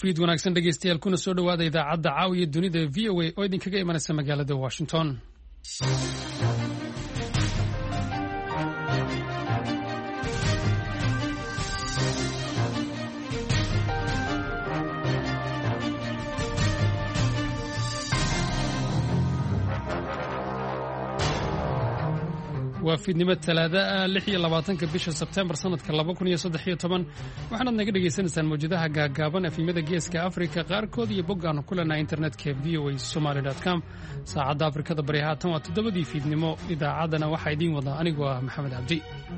fiid wanaagsan dhegeystayaal kuna soo dhawaada idaacadda caawiya dunida VOA oo idinkaga imanaysa magaalada Washington. waa fiidnimo talaada 26 bisha September sanadka 2013 waxaad naga dhageysanaysaan mowjadaha gaagaaban afimada geeska Afrika qaarkood iyo boggaan ku leenahay internetka voasomali.com saacadda Afrikada bari haatan waa 7 fiidnimo idaacadana waxa idin wada anigu ah Maxamed Cabdi.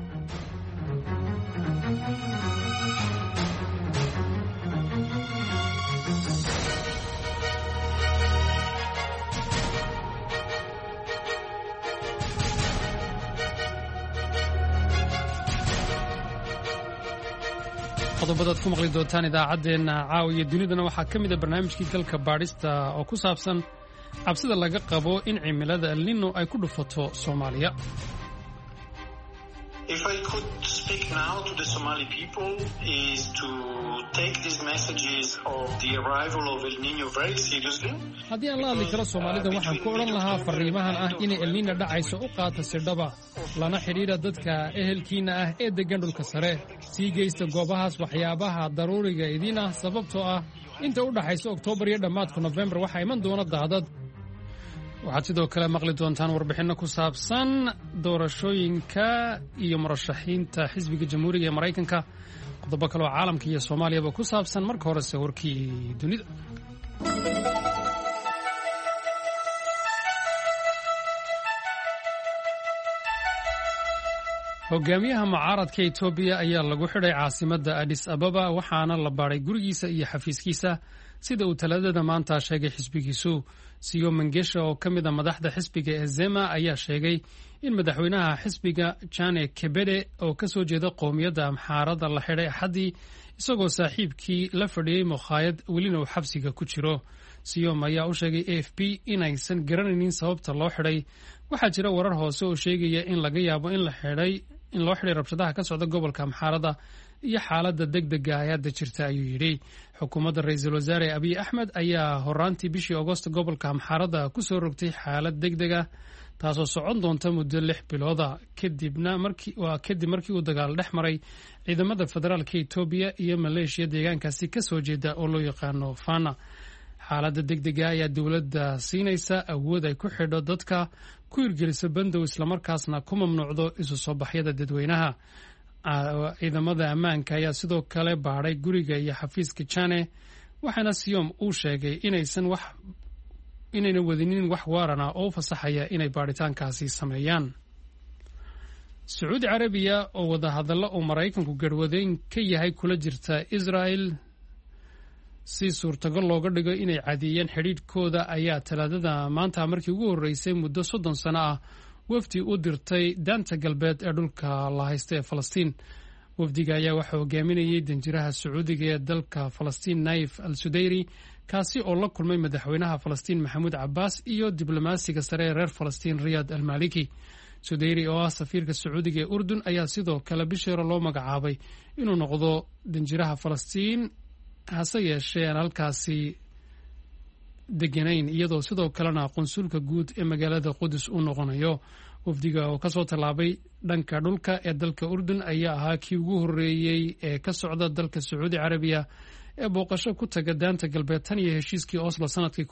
qodobadaad ku maqli doontaan idaacadeena caawiya dunidana waxaa ka mid ah barnaamijkii galka baadhista oo ku saabsan cabsida laga qabo in cimilada El Niño ay ku dhufato Soomaaliya. If I could speak now to the Somali people is to take these messages of the arrival of El Niño very seriously. haddii aan la hadli karo Soomaalida waxaan ku odhan lahaa fariimahan ah in El Niño dhacayso u qaata si dhaba lana xidhiidha dadka ehelkiina ah ee degan dhulka sare sii geysta goobahaas waxyaabaha daruuriga idin ah sababtoo ah inta u dhaxaysa Oktoobar iyo dhammaadka November waxaa iman doona daadad. waxaad sidoo kale maqli doontaan warbixinno ku saabsan doorashooyinka iyo murashaxiinta xisbiga jamhuuriga ee Maraykanka qodobo kale oo caalamka iyo Soomaaliyaba ku saabsan marka horese warkii dunida. hogaamiyaha mucaaradka Itoobiya ayaa lagu xidhay caasimadda Addis Ababa waxaana la baaray gurigiisa iyo xafiiskiisa sida uu talaadada maanta sheegay xisbigiisu. Siyo Mengesha oo ka mid ah madaxda xisbiga ee Zema ayaa sheegay in madaxweynaha xisbiga Jane Kebede oo ka soo jeeda qowmiyadda Amxaarada la xidhay Axaddii isagoo saaxiibkii la fadhiyey mukhaayad welina uu xabsiga ku jiro. Siyom ayaa u sheegay AFP inaysan garanaynin sababta loo xidhay. waxaa jira warar hoose oo sheegaya in laga yaabo in loo xidhay rabshadaha ka socda gobolka Amxaarada iyo xaaladda degdega ah hadda jirta ayuu yidhi. xukuumadda ra'iisul wasaare Abiy Ahmed ayaa horaantii bishii Agoosto gobolka Amxaarada ku soo rogtay xaalad degdega taasoo socon doonta muddo 6 bilooda kadib markii uu dagaal dhex maray ciidamada federaalka Itoobiya iyo Maleeshiya deegaankaasi ka soo jeeda oo loo yaqaano Fana. xaaladda degdega ayaa dowladda siinaysa awood ay ku xidho dadka ku hirgelisa bandow islamarkaasna ku mamnuucdo isu soo baxyada dadweynaha. ciidamada ammaanka ayaa sidoo kale baadhay guriga iyo xafiiska Jane waxaana Siyom uu sheegay inayna wadinin wax waarana oo fasaxaya inay baadhitaankaasi sameeyaan. Sacuudi Carabiya oo wadahadallo uu Maraykanku garwadeyn ka yahay kula jirta Israel si suurtagal looga dhigo inay cadeeyeen xidhiidhkooda ayaa talaadada maanta markii ugu horreysay muddo 30 sano ah wafdi u dirtay daanta galbeed ee dhulka la haysta ee Falastiin. wafdiga ayaa waxaa hogaaminayay danjiraha Sacuudiga ee dalka Falastiin Naif al-Sudayri kaasi oo la kulmay madaxweynaha Falastiin Maxamuud Cabbaas iyo diblomaasiga sare ee reer Falastiin Riyad al-Maliki. Sudayri oo ah safiirka Sacuudiga ee Urdun ayaa sidoo kale bishii loo magacaabay inuu noqdo danjiraha Falastiin hase yeeshee aan halkaasi deganayn iyadoo sidoo kalena qunsulka guud ee magaalada Qudus uu noqonayo. wafdiga oo ka soo tallaabay dhanka dhulka ee dalka Urdun ayaa ahaa kii ugu horreeyay ee ka socda dalka Sacuudi Carabiya ee booqasho ku taga daanta galbeed tan iyo heshiiskii Oslo sanadkii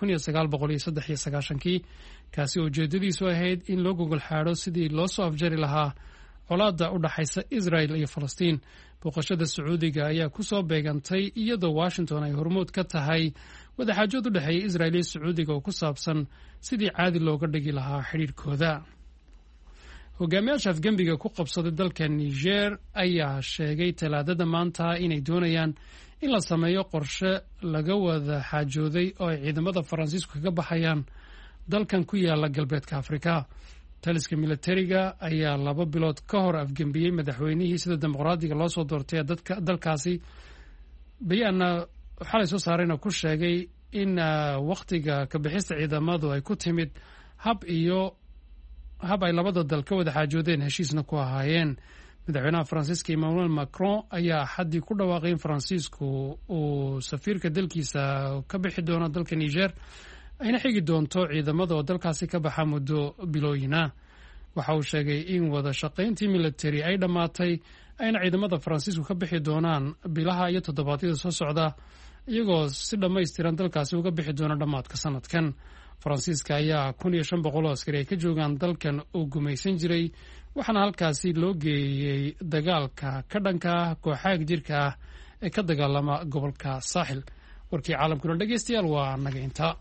1993 kaasi oo ujeedadiisu ahayd in loo gogol xaadho sidii loo soo afjari lahaa colaadda u dhaxaysa Israel iyo Falastiin. booqashada Sacuudiga ayaa ku soo beegantay iyadoo Washington ay hormuud ka tahay wadaxaajood u dhexeeya Israel iyo Sacuudiga oo ku saabsan sidii caadi looga dhigi lahaa xidhiidhkooda. hogaamiyaasha afgembiga ku qabsaday dalka Niger ayaa sheegay talaadada maanta inay doonayaan in la sameeyo qorshe laga wada xaajooday oo ay ciidamada Faransiisku kaga baxayaan dalkan ku yaala galbeedka Afrika. taliska militariga ayaa 2 bilood ka hor afgembiyey madaxweynihii sida dimuqraadiga loo soo doortay dalkaasi. bayaana xalay soo saarayna ku sheegay in waqtiga ka bixista ciidamadu ay ku timid hab ay labada dal ka wada xaajoodeen heshiisna ku ahaayeen. madaxweynaha faransiiska emmanuel macron ayaa xaddii ku dhawaaqay in faransiisku uu safiirka dalkiisa ka bixi doono dalka niger ayna xigi doonto ciidamada oo dalkaasi ka baxa muddo bilooyina. waxa uu sheegay in wada shaqayntii military ay dhammaatay ayna ciidamada faransiisku ka bixi doonaan bilaha iyo toddobaadyada soo socda iyagoo si dhammaystiran dalkaasi uga bixi doona dhammaadka sanadkan. faransiiska ayaa 1,500 oo askari ay ka joogaan dalkan uu gumaysan jiray, waxaana halkaasi loo geeyey dagaalka ka dhanka kooxaha jirka ah ee ka dagaalama gobolka saaxil. warkii caalamkuna dhegeystayaal waa naga intaa.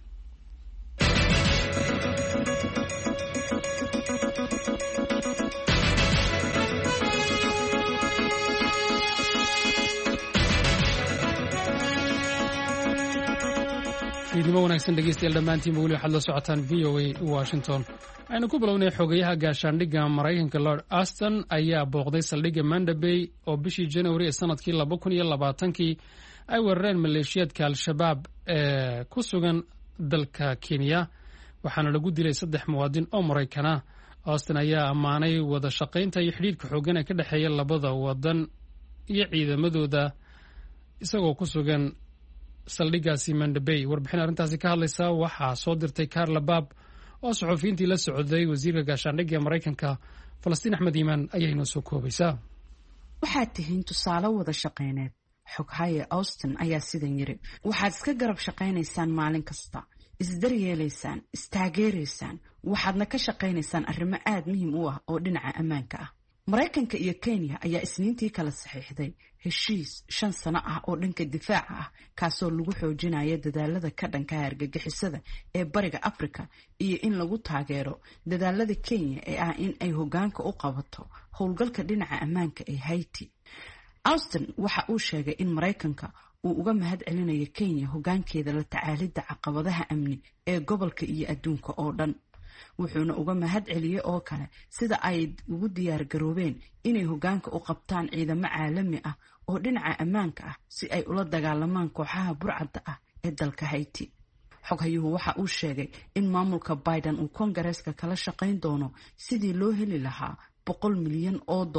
fiidnimo wanaagsan dhegeystayaal dhammaantiinba weli waxaad la socotaan VOA Washington. aynu ku bilownay xogayaha gaashaandhigga Maraykanka Lord Austin ayaa booqday saldhigga Manda Bay oo bishii January ee sanadkii 2020 ay weerareen maleeshiyaadka Al-Shabaab ee ku sugan dalka Kenya, waxaana lagu dilay 3 muwaadin oo Maraykan ah. Austin ayaa ammaanay wada shaqaynta iyo xidhiidhka xooggan ee ka dhexeeya labada wadan iyo ciidamadooda isagoo ku sugan saldhiggaasi Manda Bay. warbixin arrintaasi ka hadlaysa waxaa soo dirtay Carla Baab oo saxufiyiintii la socday wasiirka gaashaandhigga Maraykanka Falastiin Axmed Iimaan ayaa inoo soo koobaysaa. waxaad tihiin tusaale wada shaqayneed. xoghaye Austin ayaa sidan yiri, waxaad iska garab shaqaynaysaan maalin kasta, isdaryeelaysaan, istaageeraysaan, waxaadna ka shaqaynaysaan arrimo aad muhiim u ah oo dhinaca ammaanka ah. Maraykanka iyo Kenya ayaa isniintii kala saxiixday heshiis 5 sano ah oo dhanka difaaca ah kaasoo lagu xoojinayo dadaalada ka dhanka argagixisada ee bariga Afrika iyo in lagu taageero dadaalada Kenya ee ah in ay hoggaanka u qabato howlgalka dhinaca ammaanka ee Haiti. Austin waxa uu sheegay in Maraykanka uu uga mahad celinayo Kenya hoggaankeeda la tacaalidda caqabadaha amni ee gobolka iyo adduunka oo dhan. wuxuuna uga mahad celiyay oo kale sida ay ugu diyaar garoobeen inay hoggaanka u qabtaan ciidamo caalami ah oo dhinaca ammaanka ah si ay ula dagaalamaan kooxaha burcadda ah ee dalka Haiti. xoghayuhu waxa uu sheegay in maamulka Biden uu Kongareeska kala shaqayn doono sidii loo heli lahaa $100 milyan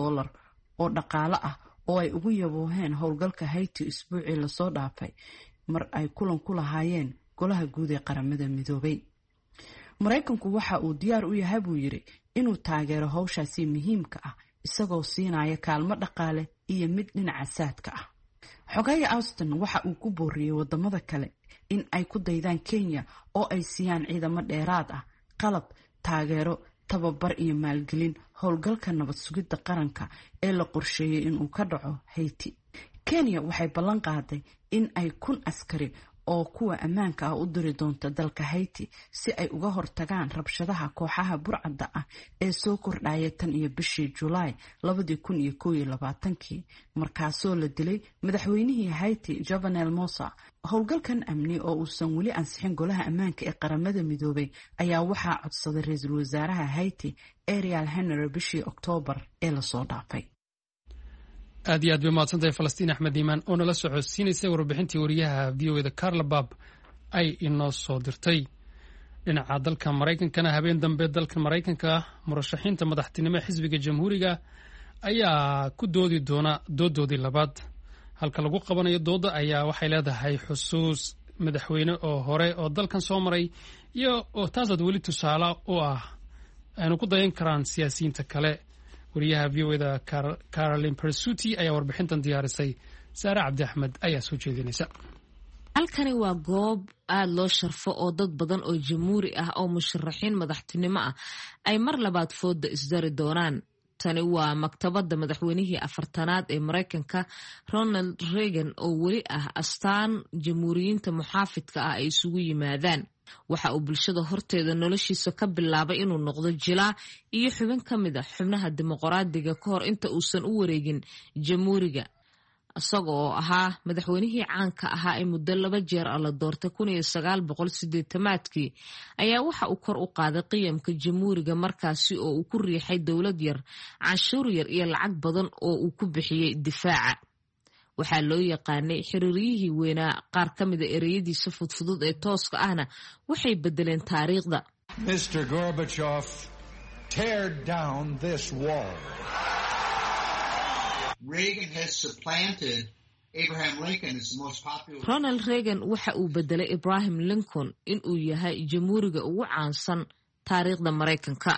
oo dhaqaale ah oo ay ugu yabooheen howlgalka Haiti isbuucii la soo dhaafay mar ay kulan ku lahaayeen golaha guud ee qaramada midoobay. Maraykanku waxa uu diyaar u yahay buu yiri inuu taageero hawshaasi muhiimka ah isagoo siinaya kaalmo dhaqaale iyo mid dhinaca saadka ah. xogaye Austin waxa uu ku booriyay wadamada kale in ay ku daydaan Kenya oo ay siiyaan ciidamo dheeraad ah, qalab, taageero, tababar iyo maalgelin howlgalka nabad sugidda qaranka ee la qorsheeyay inuu ka dhaco Haiti. Kenya waxay ballan qaaday in ay 1,000 askari oo kuwa ammaanka ah u diri doonto dalka Haiti si ay uga hortagaan rabshadaha kooxaha burcadda ah ee soo kordhaya tan iyo bishii July 2021 markaasoo la dilay madaxweynihii Haiti Jovenel Moïse. howlgalkan amni oo uusan weli ansixin golaha ammaanka ee qaramada midoobay ayaa waxaa codsaday ra'iisul wasaaraha Haiti Ariel Henry bishii October ee la soo dhaafay. aad iyo aad bay mahadsantahay Falastiin Axmed Iimaan oo nala socodsiinaysay warbixintii wariyaha VOA Carla Baab ay inoo soo dirtay. dhinaca dalka Maraykankana habeen dambe dalka Maraykanka murashaxiinta madaxtinimo xisbiga jamhuuriga ayaa ku doodi doona doodoodii labaad. halka lagu qabanayo dooda ayaa waxay leedahay xusuus madaxweyne oo hore oo dalkan soo maray iyo oo taasad weli tusaale u ah aynu ku dayan karaan siyaasiyiinta kale. wariyaha VOA-da Caroline Persuti ayaa warbixintan diyaarisay. Saare Cabdi Axmed ayaa soo jeedinaysa. halkani waa goob aad loo sharfo oo dad badan oo jamhuuri ah oo musharaxiin madaxtinimo ah ay mar labaad fooda isdari doonaan. tani waa maktabadda madaxweynihii 4aad ee Maraykanka Ronald Reagan oo weli ah astaan jamhuuriyiinta muxaafidka ah ay isugu yimaadaan. waxa uu bulshada horteeda noloshiisa ka bilaabay inuu noqdo jilaa iyo xubin ka mid ah xubnaha dimuqraadiga ka hor inta uusan u wareegin jamhuuriga. isaga oo ahaa madaxweynihii caanka ahaa ee muddo 2 jeer la doortay 1980 ayaa waxa uu kor u qaaday qiyamka jamhuuriga markaasi oo uu ku riixay dowlad yar, canshuur yar iyo lacag badan oo uu ku bixiyay difaaca. waxaa loo yaqaanay xiriiriyihii weynaa. qaar ka mid a ereyadiisa fudfudud ee tooska ahna waxay bedeleen taariikhda. Mr. Gorbachev, tear down this wall. Reagan has supplanted Abraham Lincoln as the most popular. Ronald Reagan waxa uu bedelay Abraham Lincoln inuu yahay jamhuuriga ugu caansan taariikhda Mareykanka.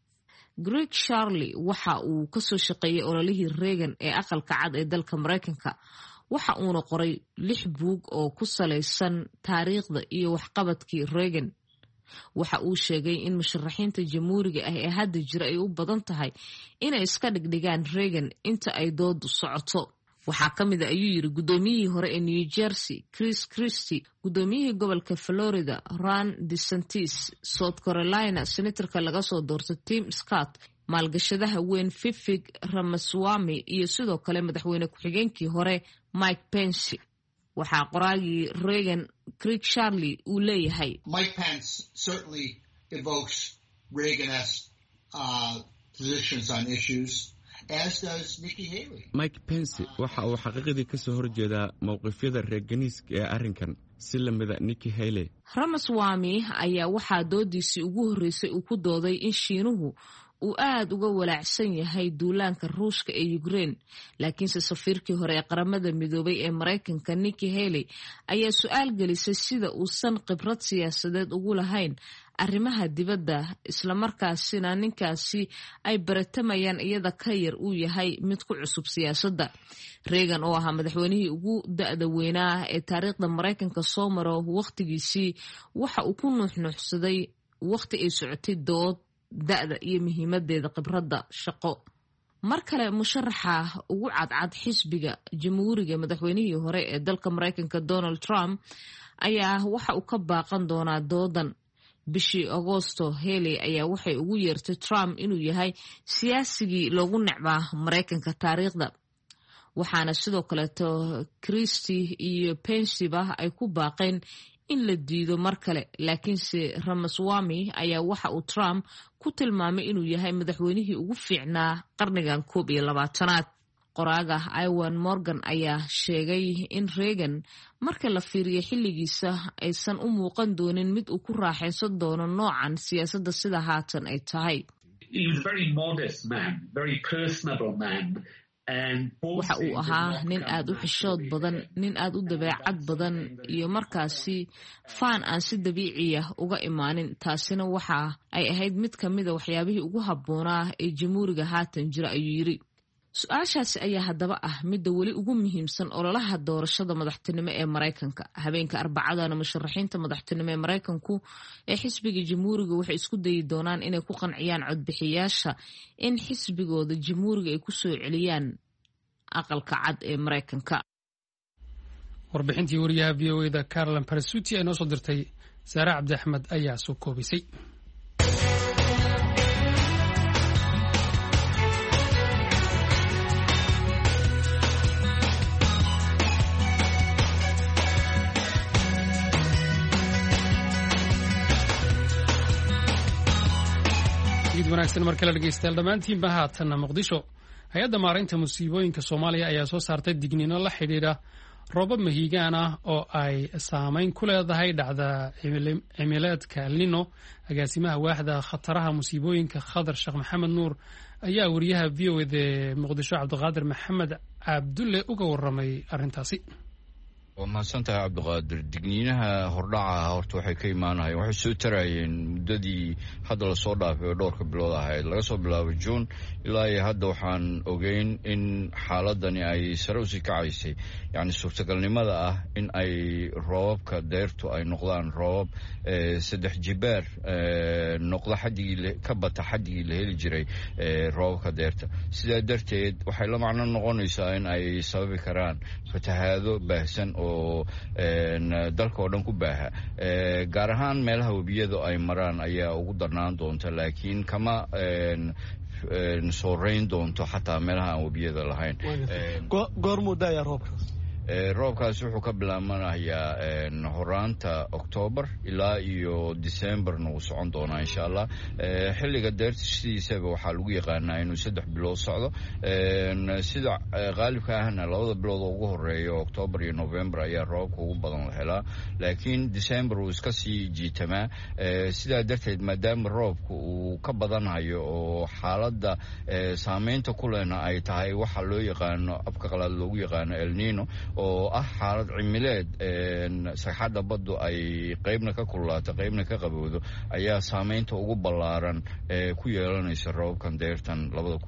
Greg Charlie waxa uu ka soo shaqeeyay ololihii Reagan ee aqalka cad ee dalka Mareykanka. Waxa uuna qoray 6 buug oo ku saleysan taariikhda iyo waxqabadkii Reagan. Waxa uu sheegay in musharaxiinta jamhuuriga ah ee hadda jira ay u badan tahay inay iska dhigdhigaan Reagan inta ay doodu socoto. Waxaa ka mid ah ayuu yiri gudoomiyihii hore ee New Jersey Chris Christie, gudoomiyihii gobolka Florida Ron DeSantis, South Carolina senatorka laga soo doortay Tim Scott, maalgashadaha weyn Vivek Ramaswamy iyo sidoo kale madaxweyne ku-xigeenkii hore Mike Pence. Waxaa qoraagii Reagan Craig Charlie uu leeyahay Mike Pence certainly evokes Reagan-esque positions on issues, as does Nikki Haley. Mike Pence waxa uu xaqiiqdii ka soo horjeedaa mowqifyada Reaganiska ee arrinkan si lamida Nikki Haley. Ramaswamy ayaa waxaa doodiisii ugu horreysay uu ku dooday in Shiinuhu uu aad uga walaacsan yahay duulaanka Ruushka ee Ukraine, laakiinse safiirkii hore ee qaramada midoobay ee Mareykanka Nikki Haley ayaa su'aal gelisay sida uusan khibrad siyaasadeed ugu lahayn arrimaha dibadda, isla markaasina ninkaasi ay baratamayaan iyada ka yar uu yahay mid ku cusub siyaasadda. Reagan oo ahaa madaxweynihii ugu da'da weynaa ee taariikhda Mareykanka soo maro waqtigiisii waxa uu ku nuuxnuuxsaday waqti ay socotay dood da'da iyo muhiimadeeda khibradda shaqo. Mar kale musharaxa ugu cadcad xisbiga jamhuuriga madaxweynihii hore ee dalka Mareykanka Donald Trump ayaa waxa uu ka baaqan doonaa doodan. Bishii Agoosto Haley ayaa waxay ugu yeertay Trump inuu yahay siyaasigii loogu necbaa Mareykanka taariikhda. Waxaana sidoo kaleeto Christie iyo Pence-ba ay ku baaqeen in la diido mar kale, laakiinse Ramaswamy ayaa waxa uu Trump ku tilmaamay inuu yahay madaxweynihii ugu fiicnaa qarnigan 21aad. Qoraaga Iwan Morgan ayaa sheegay in Reagan marka la fiiriyo xilligiisa aysan u muuqan doonin mid uu ku raaxaysan doono noocan siyaasadda sida haatan ay tahay. Waxa uu ahaa nin aad u xishood badan, nin aad u dabeecad badan iyo markaasi faan aan si dabiici ah uga imaanin. Taasina waxa ay ahayd mid ka mid a waxyaabihii ugu habboonaa ee jamhuuriga haatan jira, ayuu yiri. Su-aashaasi ayaa haddaba ah midda weli ugu muhiimsan ololaha doorashada madaxtinimo ee Mareykanka. Habeenka Arbacadana musharaxiinta madaxtinimo ee Mareykanku ee xisbiga jamhuuriga waxay isku dayi doonaan inay ku qanciyaan codbixiyaasha in xisbigooda jamhuuriga ay ku soo celiyaan aqalka cad ee Mareykanka. Warbixintii wariyaha VOA-da Carolyn Parasuti ay noo soo dirtay Saara Cabdi Axmed ayaa soo koobisay. wanaagsan markale dhegeystayaal dhammaantiinba haatanna Muqdisho. Hay-adda maareynta musiibooyinka Soomaaliya ayaa soo saartay digniino la xidhiidha roobab mahiigaan ah oo ay saameyn ku leedahay dhacda cimileedka El Nino. Agaasimaha waaxda khataraha musiibooyinka Khadar Sheekh Maxamed Nuur ayaa wariyaha VOA-da Muqdisho Cabdiqaadir Maxamed Cabdulle uga warramay arrintaasi. waa mahadsantahay Cabdiqaadir. digniinaha hordhaca horta waxay ka imaanayeen waxay soo tarayeen muddadii hadda lasoo dhaafay oo dhowrka bilood ahayd laga soo bilaabo Juun ilaa iyo hadda waxaan ogeyn in xaaladani ay sare usii kacaysay, yacni suurtagalnimada ah in ay roobabka deyrtu ay noqdaan roobab 3 jibaar noqda xaddigii ka bata xaddigii la heli jiray roobabka deyrta. sidaa darteed waxay la macno noqonaysaa in ay sababi karaan fatahaado baahsan oo dalka oo dhan ku baaha, gaar ahaan meelaha webiyada ay maraan ayaa ugu darnaan doonta, laakiin kama soo reyn doonto xataa meelaha aan webiyada lahayn. goormuu da'aya roobkaas? roobkaasi wuxuu ka bilaabanayaa horaanta October ilaa iyo Decemberna wuu socon doonaa insha Allah. xilliga deerta sidiisaba waxaa lagu yaqaanaa inuu 3 bilood socdo. sida qaalibka ahna labada bilood ugu horeeya October iyo November ayaa roobka ugu badan la helaa, laakiin December uu iska sii jiitamaa. sidaa darteed maadaama roobku uu ka badanayo oo xaaladda saameynta ku lehna ay tahay waxa loo yaqaano afka qalaad loogu yaqaano El Niño, oo ah xaalad cimileed sagxadda baddu ay qaybna ka kululaato qaybna ka qabowdo, ayaa saameynta ugu ballaaran ku yeelanaysa roobkan deertan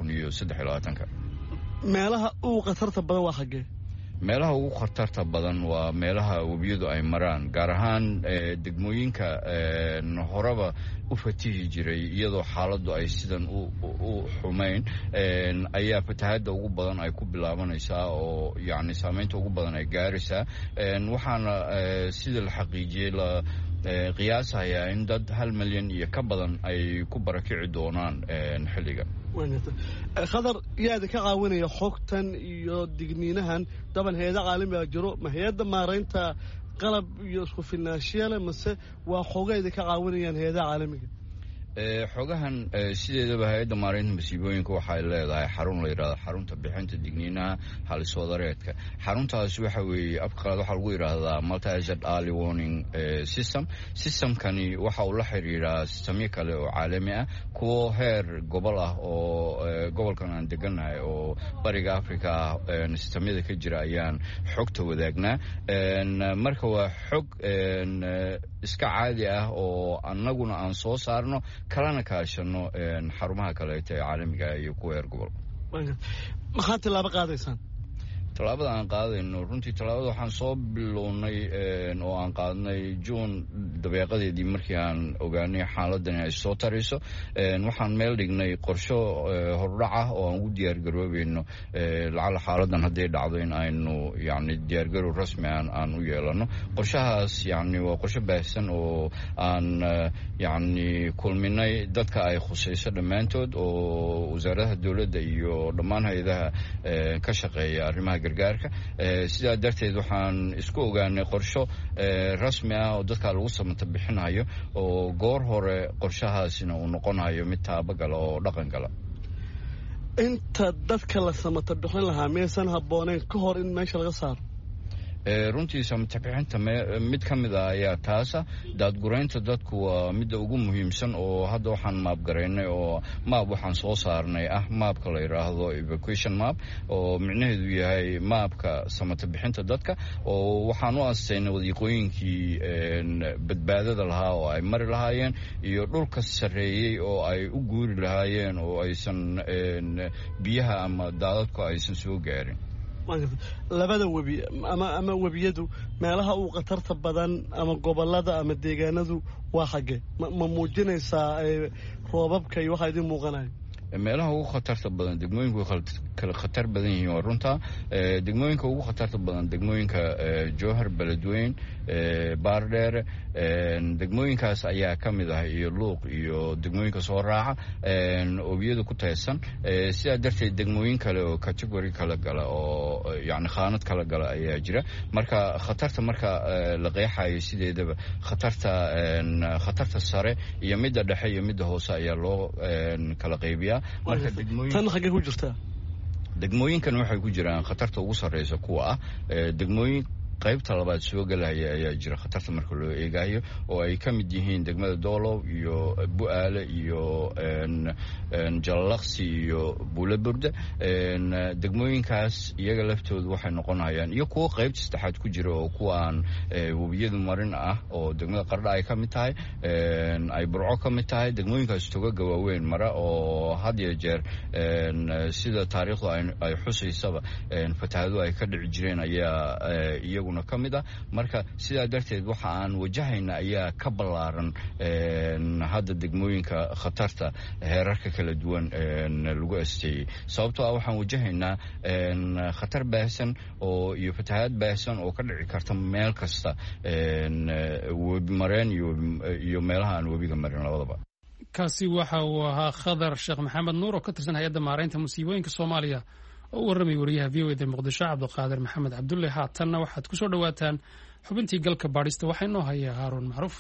2023. meelaha ugu khatarta badan waa xaggee? meelaha ugu khatarta badan waa meelaha webiyadu ay maraan, gaar ahaan degmooyinka horeba u fatihi jiray iyadoo xaaladdu ay sidan u xumayn, ayaa fatahadda ugu badan ay ku bilaabanaysaa oo yacni saameynta ugu badan ay gaaraysaa. waxaana sida la xaqiijiyey qiyaasayaa in dad 1 milyan iyo ka badan ay ku barakici doonaan xilligan. khadar yaada ka caawinaya xogtan iyo digniinahan daban hay'ada caalamiga jiro, ma hay'adda maaraynta qalab iyo isku filnaanshiya mase waa xogeeda ka caawinayaan hay'adaha caalamiga? xogahan sideedaba hay'adda maaraynta masiibooyinka waxay leedahay xarun la yiraahdo xarunta bixinta digniinaha haliswadareedka. xaruntaas waxa weeye afka qalaad waxa lagu yiraahdaa multi-hazard early warning systemkani waxa uu la xiriiraa sistamyo kale oo caalami ah, kuwo heer gobol ah oo gobolkan aan deganahay oo bariga Afrika ah. sistamyada ka jira ayaan xogta wadaagnaa. marka waa xog iska caadi ah oo annaguna aan soo saarno kalana kaashano xarumaha kaleeto ee caalamiga iyo kuwa heer gobol. maxaad tilaabo qaadaysaan? tallaabada aan qaadayno runtii tallaabada waxaan soo bilownay oo aan qaadnay June dabeeqadeedii markii aan ogaanay xaaladdan ay soo tarayso. waxaan meel dhignay qorsho hordhac ah oo aan ugu diyaar garoobayno lacala xaaladdan hadday dhacdo in aynu yacni diyaargarow rasmi aan u yeelano. qorshahaas yacni waa qorsho baahsan oo aan yacni kulminay dadka ay khusayso dhammaantood oo wasaaradaha dowladda iyo dhammaan hay'adaha ka shaqeeya arrimaha gargaarka. sidaa darteed waxaan isku ogaanay qorsho rasmi ah oo dadka lagu samata bixinayo oo goor hore qorshahaasina uu noqonayo mid taabagala oo dhaqan gala. inta dadka la samata bixin lahaa miyaysan habbooneyn ka hor in meesha laga saaro? runtii samata bixinta mid ka mid ah ayaa taasa. daadguraynta dadku waa midda ugu muhiimsan oo hadda waxaan maabgaraynay oo maab waxaan soo saarnay ah maabka la yidhaahdo evacuation map, oo micnaheedu yahay maabka samata bixinta dadka. oo waxaan u astaynay wadiiqooyinkii badbaadada lahaa oo ay mari lahaayeen iyo dhulka sarreeyey oo ay u guuri lahaayeen oo aysan biyaha ama daadadku aysan soo gaarin. labada webi ama webiyadu meelaha uu khatarta badan ama gobolada ama deegaanadu waa xaggee? ma muujinaysaa roobabka iyo waxaa idin muuqanaya? meelaha ugu khatarta badan degmooyinku kala khatar badan yihiin waa runta. degmooyinka ugu khatarta badan degmooyinka Jowhar, Beledweyne, Baardheere, degmooyinkaas ayaa ka mid ah iyo Luuq iyo degmooyinka soo raaca obiyada ku taysan. sidaa darteed degmooyin kale oo category kala gala oo yacni khaanad kala gala ayaa jira. marka khatarta marka la qeexayo sideedaba khatarta sare iyo midda dhexe iyo midda hoose ayaa loo kala qaybiyaa. marka tan xaggee ku jirtaa? degmooyinkan waxay ku jiraan khatarta ugu sarreysa kuwa ah degmooyin qaybta labaad soo galaya ayaa jira khatarta marka loo eegayo, oo ay ka mid yihiin degmada Doolow iyo Bu'aale iyo Jallaqsi iyo Buulaburde. degmooyinkaas iyaga laftoodu waxay noqonayaan iyo kuwa qaybta saddexaad ku jira oo kuwa aan webiyadu marin ah oo degmada Qardha ay ka mid tahay, ay Burco ka mid tahay. degmooyinkaas togaga waaweyn mara oo had iyo jeer sida taariikhdu ay xusaysaba fatahadu ay ka dhici jireen ayaa iyaguna ka mid ah. marka sidaa darteed waxa aan wajahayna ayaa ka ballaaran hadda degmooyinka khatarta heerarka kala duwan lagu asteeyey. sababtoo ah waxaan wajahaynaa khatar baahsan oo iyo fatahaad baahsan oo ka dhici karta meel kasta, webi mareen iyo meelaha aan webiga marin labadaba. kaasi waxa uu ahaa Khadar Sheekh Maxamed Nuur oo ka tirsan hay'adda maaraynta musiibooyinka Soomaaliya oo u warramay wariyaha v o eda muqdisho cabdiqaadir maxamed cabdulle. haatanna waxaad ku soo dhowaataan xubintii galka baadhista. waxaa inoo haya haaruun macruuf.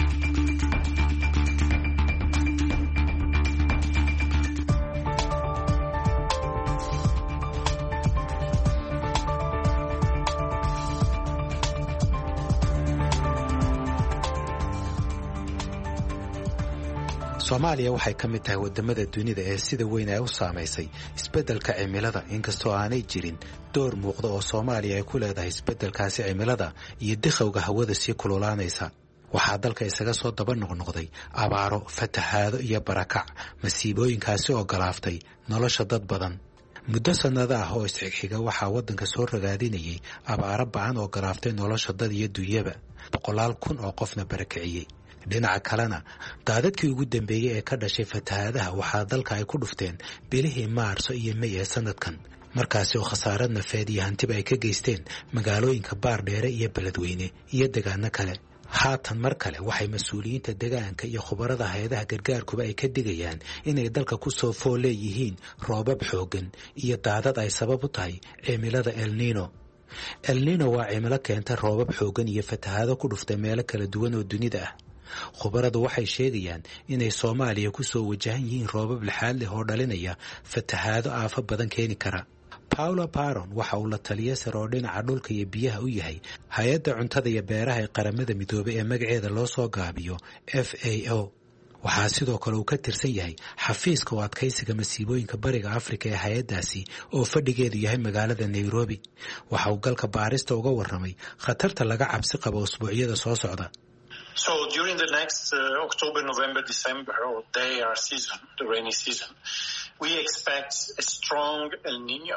soomaaliya waxay ka mid tahay wadamada dunida ee sida weyn ay u saamaysay isbeddelka cimilada, inkastoo aanay jirin door muuqda oo Soomaaliya ay ku leedahay isbeddelkaasi cimilada iyo dikhawga hawada sii kululaanaysa. waxaa dalka isaga soo daba noqnoqday abaaro, fatahaado iyo barakac, masiibooyinkaasi oo galaaftay nolosha dad badan. muddo sannado ah oo isxigxiga waxaa waddanka soo ragaadinayay abaaro ba'an oo galaaftay nolosha dad iyo dunyaba, 100,000 kun oo qofna barakiciyey. dhinaca kalena daadadkii ugu dambeeyey ee ka dhashay fatahaadaha waxaa dalka ay ku dhufteen bilihii Maarso iyo May ee sanadkan, markaasi oo khasaaro nafeed iyo hantiba ay ka geysteen magaalooyinka Baardheere iyo Beledweyne iyo deegaano kale. haatan mar kale waxay mas-uuliyiinta deegaanka iyo khubarada hay-adaha gargaarkuba ay ka digayaan inay dalka ku soo fool leeyihiin roobab xooggan iyo daadad ay sabab u tahay cimilada El Niino. El Niino waa cimilo keenta roobab xooggan iyo fatahaado ku dhuftay meelo kala duwan oo dunida ah. khubaradu waxay sheegayaan inay Soomaaliya ku soo wajahan yihiin roobab lixaad leh oo dhalinaya fatahaado aafo badan keeni kara. Paulo Paron waxa uu la taliye sare oo dhinaca dhulka iyo biyaha u yahay hay-adda cuntada iyo beeraha ee qaramada midoobay ee magaceeda loo soo gaabiyo FAO. waxaa sidoo kale uu ka tirsan yahay xafiiska u adkaysiga masiibooyinka bariga Afrika ee hay-addaasi oo fadhigeedu yahay magaalada Nairobi. waxa uu galka baarista uga warramay khatarta laga cabsi qabo usbuucyada soo socda. So during the next October, November, December, or their season, the rainy season, we expect a strong El Niño.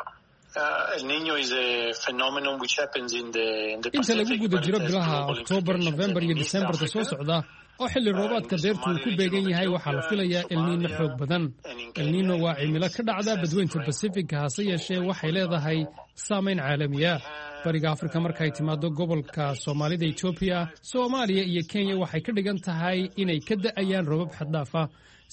El Niño is a phenomenon which happens in the Pacific. inta lagu guda jiro bilaha October, November iyo December soo socda oo xilli roobaadka deertu uu ku beegan yahay, waxaa la filayaa El Niño xoog badan. El Niño waa cimilo ka dhacda badweynta Pacific, hase yeeshee waxay leedahay saameyn caalami ah. bariga Afrika markay timaado gobolka Soomaalida, Ethiopia, Soomaaliya iyo Kenya waxay ka dhigan tahay inay ka da'ayaan roobab xad dhaaf ah.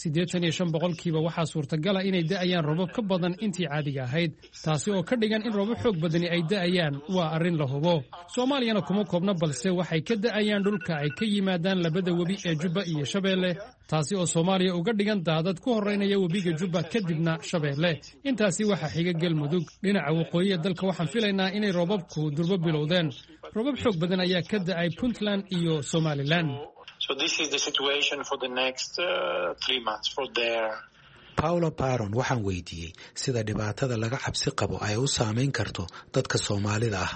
85% waxaa suurtagal ah inay da'ayaan roobab ka badan intii caadiga ahayd, taasi oo ka dhigan in roobab xoog badani ay da'ayaan. waa arrin la hubo. Soomaaliyana kuma koobna, balse waxay ka da'ayaan dhulka ay ka yimaadaan labada webi ee Jubba iyo Shabeelle, taasi oo Soomaaliya uga dhigan daadad ku horeynaya webiga Jubba kadibna Shabeelle. intaasi waxaa xiga Galmudug. dhinaca waqooyi dalka waxaan filaynaa inay roobabku durbo bilowdeen. roobab xoog badan ayaa ka da'ay Puntland iyo Somaliland. So this is the situation for the next 3 months for their. Paulo Paron waxaan weydiiyey sida dhibaatada laga cabsi qabo ay u saameyn karto dadka Soomaalida ah.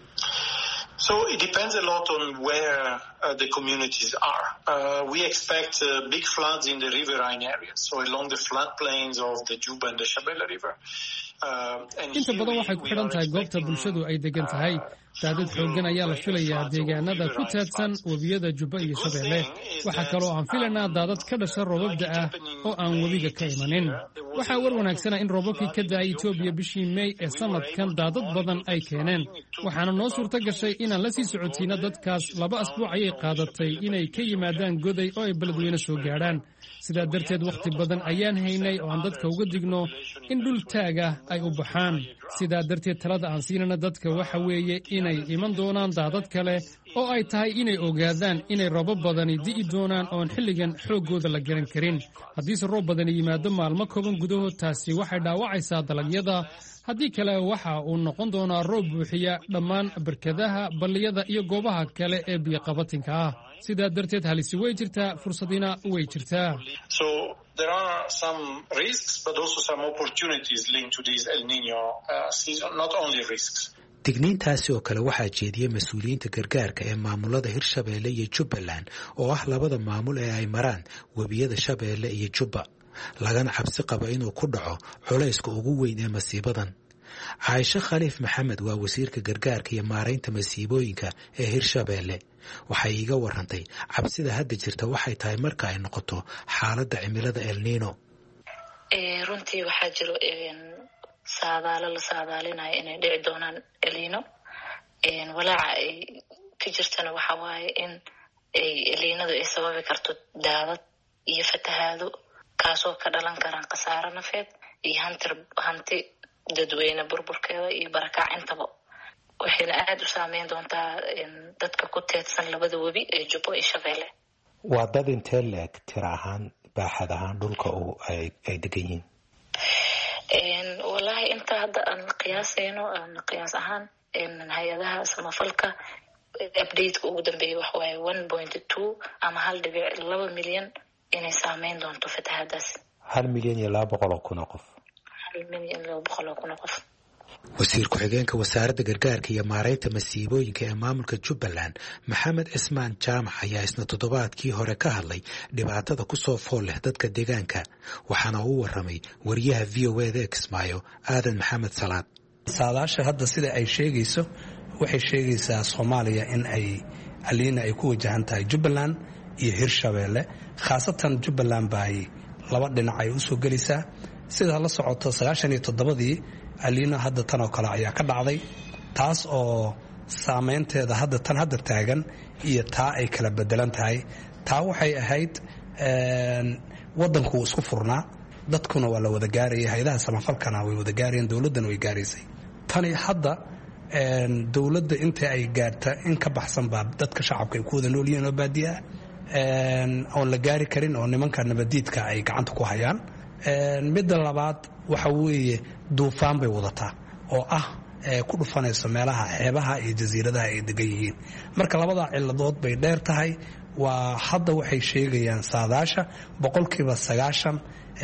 So it depends a lot on where the communities are. We expect big floods in the riverine areas, so along the floodplains of the Juba and the Shabelle River. inta badan waxay ku xidhan tahay goobta bulshadu ay degan tahay. daadad xooggan ayaa la filayaa deegaanada ku taagsan webiyada Jubba iyo Shabeelle. waxaa kaloo aan filaynaa daadad ka dhasha roobabda ah oo aan webiga ka imanin. waxaa war wanaagsana in roobabkii ka da'ay Itoobiya bishii May ee sanadkan daadad badan ay keeneen. waxaana noo suurto gashay inaan la sii socotiina dadkaas 2 asbuuc ayay qaadatay inay ka yimaadaan Goday oo ay Beledweyne soo gaadhaan. sidaa darteed wakhti badan ayaan haynay oo aan dadka uga digno in dhul taaga ay u baxaan. sidaa darteed talada aan siinana dadka waxa weeye inay iman doonaan daadad kale oo ay tahay inay ogaadaan inay roobab badani di'i doonaan oon xilligan xooggooda la garan karin. haddiise roob badani yimaado maalmo kooban gudahood, taasi waxay dhaawacaysaa dalagyada. haddii kale waxa uu noqon doonaa roob buuxiya dhammaan barkadaha, balliyada iyo goobaha kale ee biyo-qabatinka ah. sidaa darteed halisi way jirtaa, fursadina way jirtaa. So there are some risks but also some opportunities linked to this El Niño season, not only risks. digniintaasi oo kale waxaa jeediyey mas-uuliyiinta gargaarka ee maamulada Hirshabeelle iyo Jubbaland oo ah labada maamul ee ay maraan webiyada Shabeelle iyo Jubba, lagana cabsi qaba inuu ku dhaco culayska ugu weyn ee masiibadan. Caaisha Khaliif Maxamed waa wasiirka gargaarka iyo maaraynta masiibooyinka ee Hirshabeelle. waxay iga warantay cabsida hadda jirta waxay tahay marka ay noqoto xaaladda cimilada El Niino. runtii waxaa jiro saadaalo la saadaalinayo inay dhici doonaan El Niino. walaaca ay ka jirtana waxa waaye in El Niinadu ay sababi karto daadad iyo fatahaado, kaasoo ka dhalan karaan khasaaro nafeed iyo hanti dadweyne burburkeeda iyo barakac intaba waxayna aada u saameyn doontaa dadka ku teedsan labada webi ee Jubbo iyo Shabeelle. waa dad intee leeg tira ahaan baaxad ahaan dhulka ay degan yihiin? wallaahi inta hadda aan qiyaas ahaan hay-adaha samafalka update ugu dambeeyay waxa waaye 1.2 ama 1.2 milyan inay saameyn doonto fatahaadaas. 1,200,000 oo qof. 1,200,000 oo qof. wasiir ku-xigeenka wasaaradda gargaarka iyo maaraynta masiibooyinka ee maamulka Jubbaland Maxamed Cismaan Jaamac ayaa isna toddobaadkii hore ka hadlay dhibaatada ku soo fool leh dadka deegaanka waxaana uu waramay wariyaha VOA Kismaayo Aadan Maxamed Salaad. saadaasha hadda sida ay sheegayso waxay sheegaysaa Soomaaliya in ay aliina ay ku wajahan tahay Jubbaland iyo Hirshabeelle khaasatan Jubbaland bay laba dhinac ay u soo gelaysaa sida la socoto 97dii aliina hadda tan oo kale ayaa ka dhacday taas oo saameynteeda hadda taagan iyo taa ay kala bedelan tahay taa waxay ahayd wadanku isku furnaa dadkuna waa la wada gaarayay hay'adaha samafalkana way wada gaarayeen dawladana way gaaraysay tani hadda dawladda inta ay gaarta in ka baxsan baa dadka shacabka ay ku wada nool yihiin oo baadiya oo la gaari karin oo nimanka nabadiidka ay gacanta ku hayaan midda labaad waxa weeye duufaan bay wadataa oo ku dhufanayso meelaha xeebaha iyo jasiiradaha ay degan yihiin marka labada ciladood bay dheer tahay waa hadda waxay sheegayaan saadaasha 90%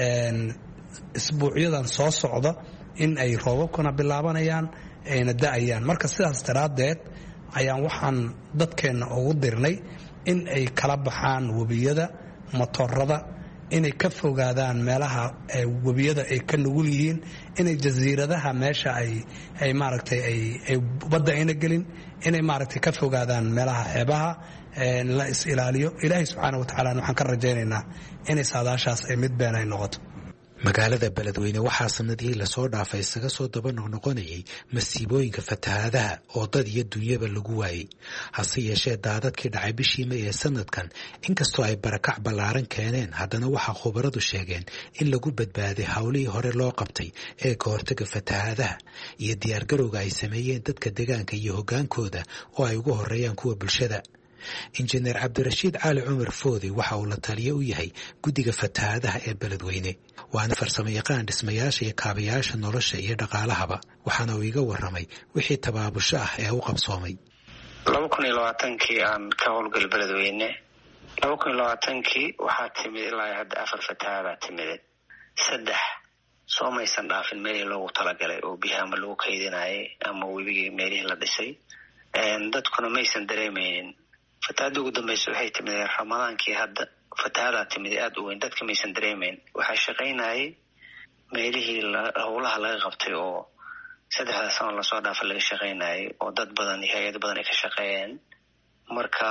isbuucyadan soo socda in ay roobabkuna bilaabanayaan ayna da'ayaan marka sidaas daraadeed ayaan waxaan dadkeena ugu dirnay in ay kala baxaan webiyada motorada inay ka fogaadaan meelaha webiyada ay ka nugul yihiin inay jasiiradaha meesha ay maaragtay ay badda ayna gelin inay maaragtay ka fogaadaan meelaha xeebaha la is ilaaliyo ilaahay subxaanahu wa tacaala waxaan ka rajaynaynaa inay saadaashaas ay mid been ay noqoto. magaalada beledweyne waxaa sanadihii lasoo dhaafay isaga soo daba noqnoqonayay masiibooyinka fatahaadaha oo dad iyo dunyaba lagu waayey hase yeeshee daadadkii dhacay bishii May ee sanadkan inkastoo ay barakac ballaaran keeneen haddana waxaa khubaradu sheegeen in lagu badbaaday howlihii hore loo qabtay ee ka hortaga fatahaadaha iyo diyaargarowga ay sameeyeen dadka deegaanka iyo hoggaankooda oo ay ugu horeeyaan kuwa bulshada. injineer cabdirashiid cali cumar foode waxa uu la taliye u yahay guddiga fatahaadaha ee beledweyne waana farsamo yaqaan dhismayaasha iyo kaabayaasha nolosha iyo dhaqaalahaba waxaana uu iga waramay wixii tabaabusho ah ee u qabsoomay. 2020kii aan ka howlgal beledweyne 2020kii waxaa timid ilaa hadda 4 fatahaadaa timid 3 soo maysan dhaafin meelihii loogu talagalay oo biyaha ama lagu kaydinayay ama webigii meelihii la dhisay dadkuna maysan dareemaynin. fatahaada ugu dambaysa waxay timid ramadaankii hadda fatahadaa timid aada u weyn dadka maysan dareemayn waxaa shaqaynayay meelihii howlaha laga qabtay oo 3 sano lasoo dhaafa laga shaqaynayay oo dad badan iyo hay-ado badan ay ka shaqeeyeen marka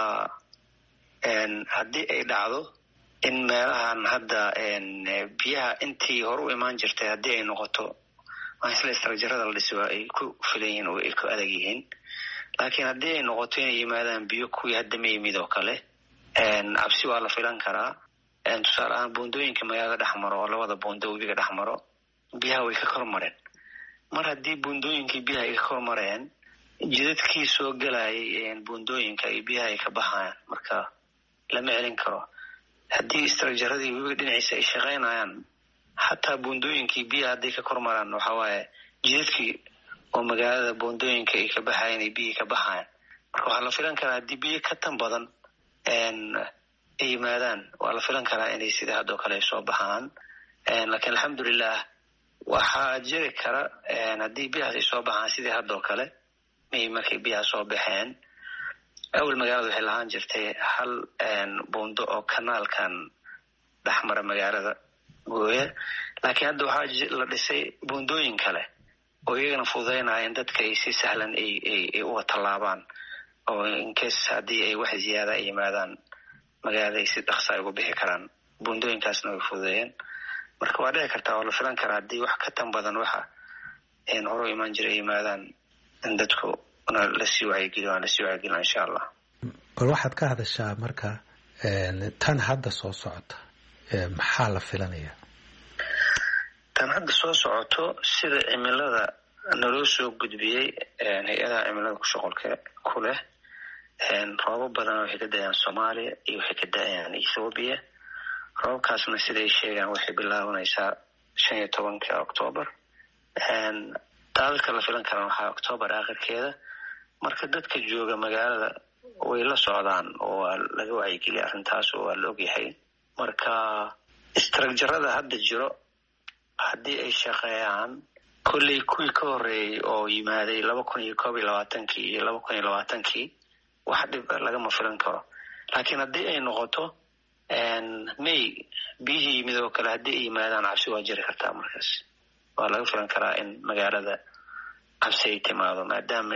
haddii ay dhacdo in meelahan hadda biyaha intii hore u imaan jirtay haddii ay noqoto isla istarajarada la dhisi ay ku filan yihiin oo ay ku adag yihiin laakiin haddii ay noqoto inay yimaadaan biyo kuwii hadda ma yimid oo kale cabsi waa la filan karaa. tusaale ahaan buundooyinka magaalada dhexmaro oo labada buundo webiga dhexmaro biyaha way ka kormareen mar haddii buundooyinkii biyaha ay ka kormareen jidadkii soo gelayay buundooyinka iyo biyaha ay ka baxayaan marka lama celin karo. haddii istarajaradii webiga dhinaciisa ay shaqaynayaan xataa buundooyinkii biyaha hadday ka kormaraan waxa waaye jidadkii oo magaalada buundooyinka ay ka baxayeen ay biyihii ka baxayaan marka waxaa la filan karaa haddii biyo ka tan badan ay yimaadaan waa la filan karaa inay sida haddoo kale ay soo baxaan laakiin alxamdulilah waxaa jiri kara haddii biyahaas ay soo baxaan sidii haddoo kale may markay biyaha soo baxeen awal magaalada waxay lahaan jirtay hal buundo oo kanaalkan dhexmara magaalada gooya laakiin hadda waxaa la dhisay buundooyin kale oo iyagana fududaynaya in dadka ay si sahlan ay uga tallaabaan oo incase haddii ay wax ziyaada ay yimaadaan magaalada ay si dhaqsa ay uga bixi karaan buundooyinkaasna way fududeeyeen marka waa dhici kartaa oo la filan karaa haddii wax ka tan badan waxa hore u imaan jiray yimaadaan in dadku lasii wacyigeliyo insha allah. bal waxaad ka hadashaa marka tan hadda soo socota maxaa la filanayaa? tan hadda soo socoto sida cimilada naloo soo gudbiyey hay-adaha cimilada ku shuqulka ku leh roobab badan waxay ka da-ayaan Soomaaliya iyo waxay ka da-ayaan Ethiopia. roobabkaasna siday sheegaan waxay bilaabanaysaa 15 October. daadadka la filan kara waxaa October aakhirkeeda. marka dadka jooga magaalada way la socdaan oo waa laga wacyigeliya arrintaas oo waa la ogyahay. marka istraatiijiyada hadda jiro haddii ay shaqeeyaan kolley kuwii ka horreeyay oo yimaaday 2021 iyo 2020 wax dhib lagama filan karo. laakiin haddii ay noqoto May biyihii yimid oo kale haddii ay yimaadaan cabsi waa jiri kartaa. markaas waa laga filan karaa in magaalada cabsi ay timaado maadaama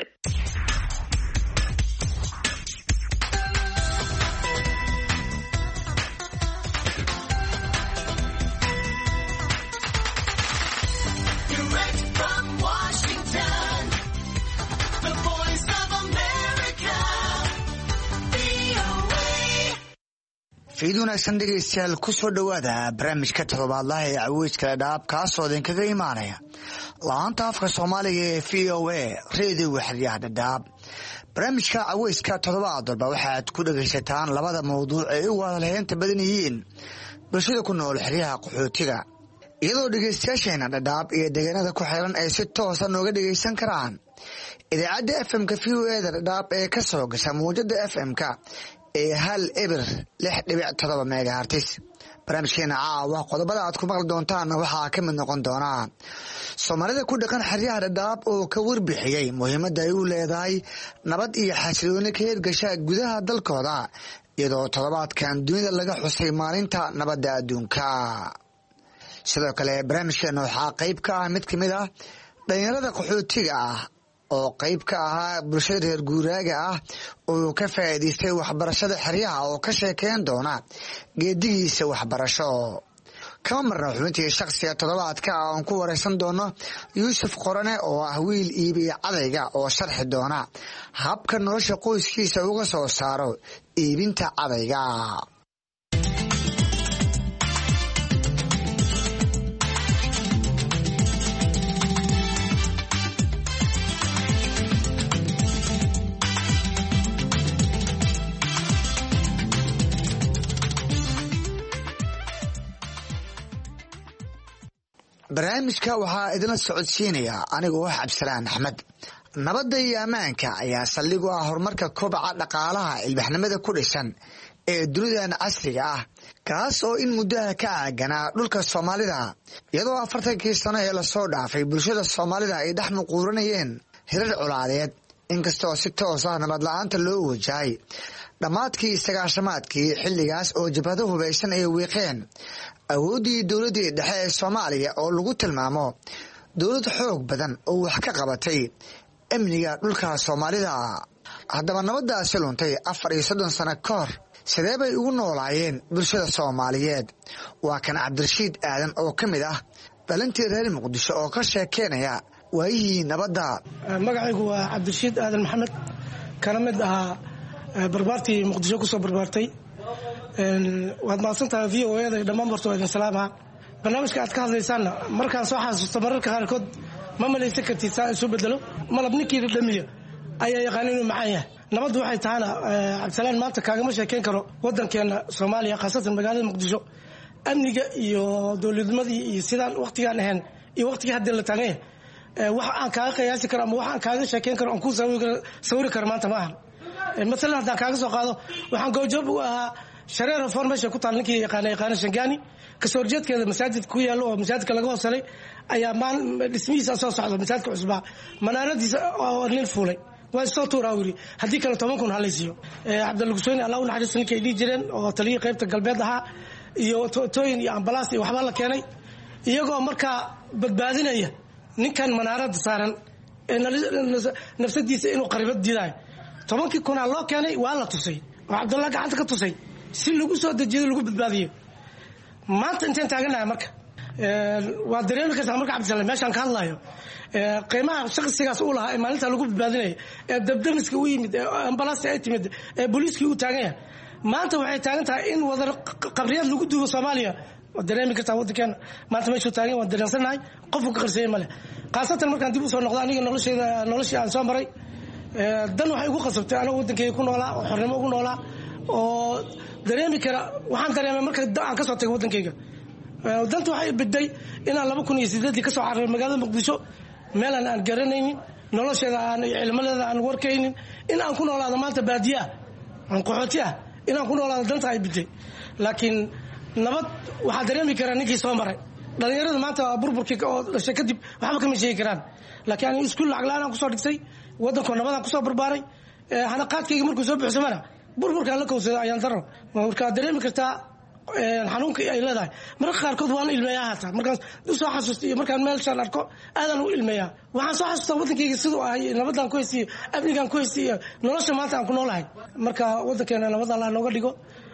fiid wanaagsan dhegaystayaal ku soo dhowaada barnaamijka toddobaadlaha ee caweyska dhadhaab kaasoo idinkaga imaanaya laanta afka soomaaliga ee VOA radio xeryaha dhadhaab. barnaamijka caweyska toddobaad walba waxaad ku dhagaysataan labada mawduuc ee u wadalheynta badan yihiin bulshada ku nool xeryaha qaxootiga, iyadoo dhegaystayaasheena dhadhaab iyo deegaanada ku xiran ay si toosa nooga dhagaysan karaan idaacadda FM-ka VOA da dhadhaab ee ka soo gasha mawjada FM-ka ee 1.7 megahertz. barnaamijkeena caawa qodobada aad ku maqli doontaan waxaa ka mid noqon doonaa Soomaalida ku dhaqan xeryaha dhadhaab oo ka warbixiyay muhiimadda ay u leedahay nabad iyo xasilooni ka hirgasha gudaha dalkooda, iyadoo toddobaadkan dunida laga xusay maalinta nabadda adduunka. sidoo kale barnaamijkeena waxaa qayb ka ah mid ka mid ah dhalinyarada qaxootiga ah oo qayb ka ahaa bulshada reer guuraaga ah oo ka faa'iidaystay waxbarashada xeryaha oo ka sheekeyn doona geedigiisa waxbarasho. kama marna xubintii shakhsiga toddobaadka aan ku wareysan doono Yuusuf Qorane oo ah wiil iibiya cadayga oo sharxi doona habka nolosha qoyskiisa uga soo saaro iibinta cadayga. barnaamijka waxaa idinla socodsiinaya anigoo Cabdisalaan Axmed. nabadda iyo ammaanka ayaa saldhig u ah horumarka kobaca dhaqaalaha ilbaxnimada ku dhisan ee dunidan casriga ah, kaas oo in muddaha ka aaganaa dhulka Soomaalida, iyadoo 40 sano ee lasoo dhaafay bulshada Soomaalida ay dhex muquuranayeen hirar colaadeed. inkastoo si toos ah nabad la'aanta loo wajahay dhammaadkii 90-maadkii xilligaas oo jabhado hubaysan ay wiiqeen awooddii dowladdii dhexe ee Soomaaliya oo lagu tilmaamo dowlad xoog badan oo wax ka qabatay amniga dhulka Soomaalida. haddaba nabaddaasi luntay 34 sano ka hor sidee bay ugu noolaayeen bulshada Soomaaliyeed? waa kan Cabdirashiid Aadan oo ka mid ah dhalintii reer Muqdisho oo ka sheekeynaya waayihii nabadda. magacaygu waa Cabdirashiid Aadan Maxamed, kana mid ahaa barbaartii Muqdisho ku soo barbaartay. waad mahadsantahay VOA da dhammaan barto idin salaama. barnaamijka aad ka hadlaysaanna markaan soo xasuusto mararka qaarkood ma malaysan kartid saa isu bedelo. malab ninkii dhamiya ayaa yaqaan inuu macaan yahay. nabaddu waxay tahana Cabdisalaan maanta kaagama sheekeyn karo waddankeena Soomaaliya, khaasatan magaalada Muqdisho, amniga iyo dowladnimadii iyo sidaan waqtigaan ahayn iyo waqtigii hadda la taagay wax aan kaaga qiyaasi karo ama wax aan kaaga sheekeyn karo aan ku sawiri karo maanta ma aha. masalan haddaan kaaga soo qaado waxaan goobjoog u ahaa shareer formation ku taal ninkii yaqaana Shangani kasoo horjeedkeeda masaajid ku yaalo oo masaajidka laga hoosalay ayaa dhismihiisa soo socda masaajidka cusbaa manaaradiisa oo nin fuulay waa soo tuurawiri haddii kale 10,000 halaysiyo. Cabdalla Gusweyne Allah u naxariisto ninkay dhigi jireen oo taliyay qaybta galbeed ahaa iyo tooyin iyo ambalaas iyo waxba la keenay iyagoo markaa badbaadinaya ninkan manaarada saaran ee nafsadiisa inuu qaribad diiday. 10,000 loo keenay waa la tusay oo Cabdalla gacanta ka tusay si lagu soo dejiyo lagu badbaadiyo. maanta intaan taaganahay marka waa dareemi kartaa marka Cabdisalaan meeshaan ka hadlayo qiimaha shakhsigaas uu lahaa ee maalinta lagu badbaadinayo ee dabdamiska u yimid ee ambalaasta ay timid ee booliiskii u taagan yahay. maanta waxay taagan tahay in wadar qabriyad lagu duubo Soomaaliya waad dareemi kartaa waddankeena maanta meeshuu taagan waan dareensanahay qofku ka qarseeyey male khaasatan markaan dib u soo noqdo aniga noloshii aan soo maray dan waxay igu qasabtay aniga waddankeyga ku noolaa oo xornimo ugu noolaa oo dareemi kara waxaan dareemay marka aan ka soo tagay waddankeyga danta waxay biday inaan 2008 ka soo cararay magaalada muqdisho meelaan aan garanaynin nolosheeda aan cilmileeda aan warkaynin in aan ku noolaado maanta baadiya aan qaxooti ah in aan ku noolaado danta ay biday laakiin nabad waxaa dareemi karaa ninkii soo maray dhalinyarada maanta burburkii oo dhashay kadib waxba kama sheegi karaan laakiin aan iskuul lacag la'aan aan kusoo dhigtay waddankoo nabadaan kusoo barbaaray xanaqaadkayga markuu soo buuxsamana burburkaan la kowsada ayaan daro markaa dareemi kartaa xanuunka ay leedahay mararka qaarkood waan ilmeeyaa hataa markaan usoo xasuusta iyo markaan meelshaan arko aadaan u ilmeeyaa waxaan soo xasuustaa waddankayga siduu ahay nabadaan ku haystiyo amnigaan ku haystiyo nolosha maanta aan ku noolahay marka waddankeena nabad allah nooga dhigo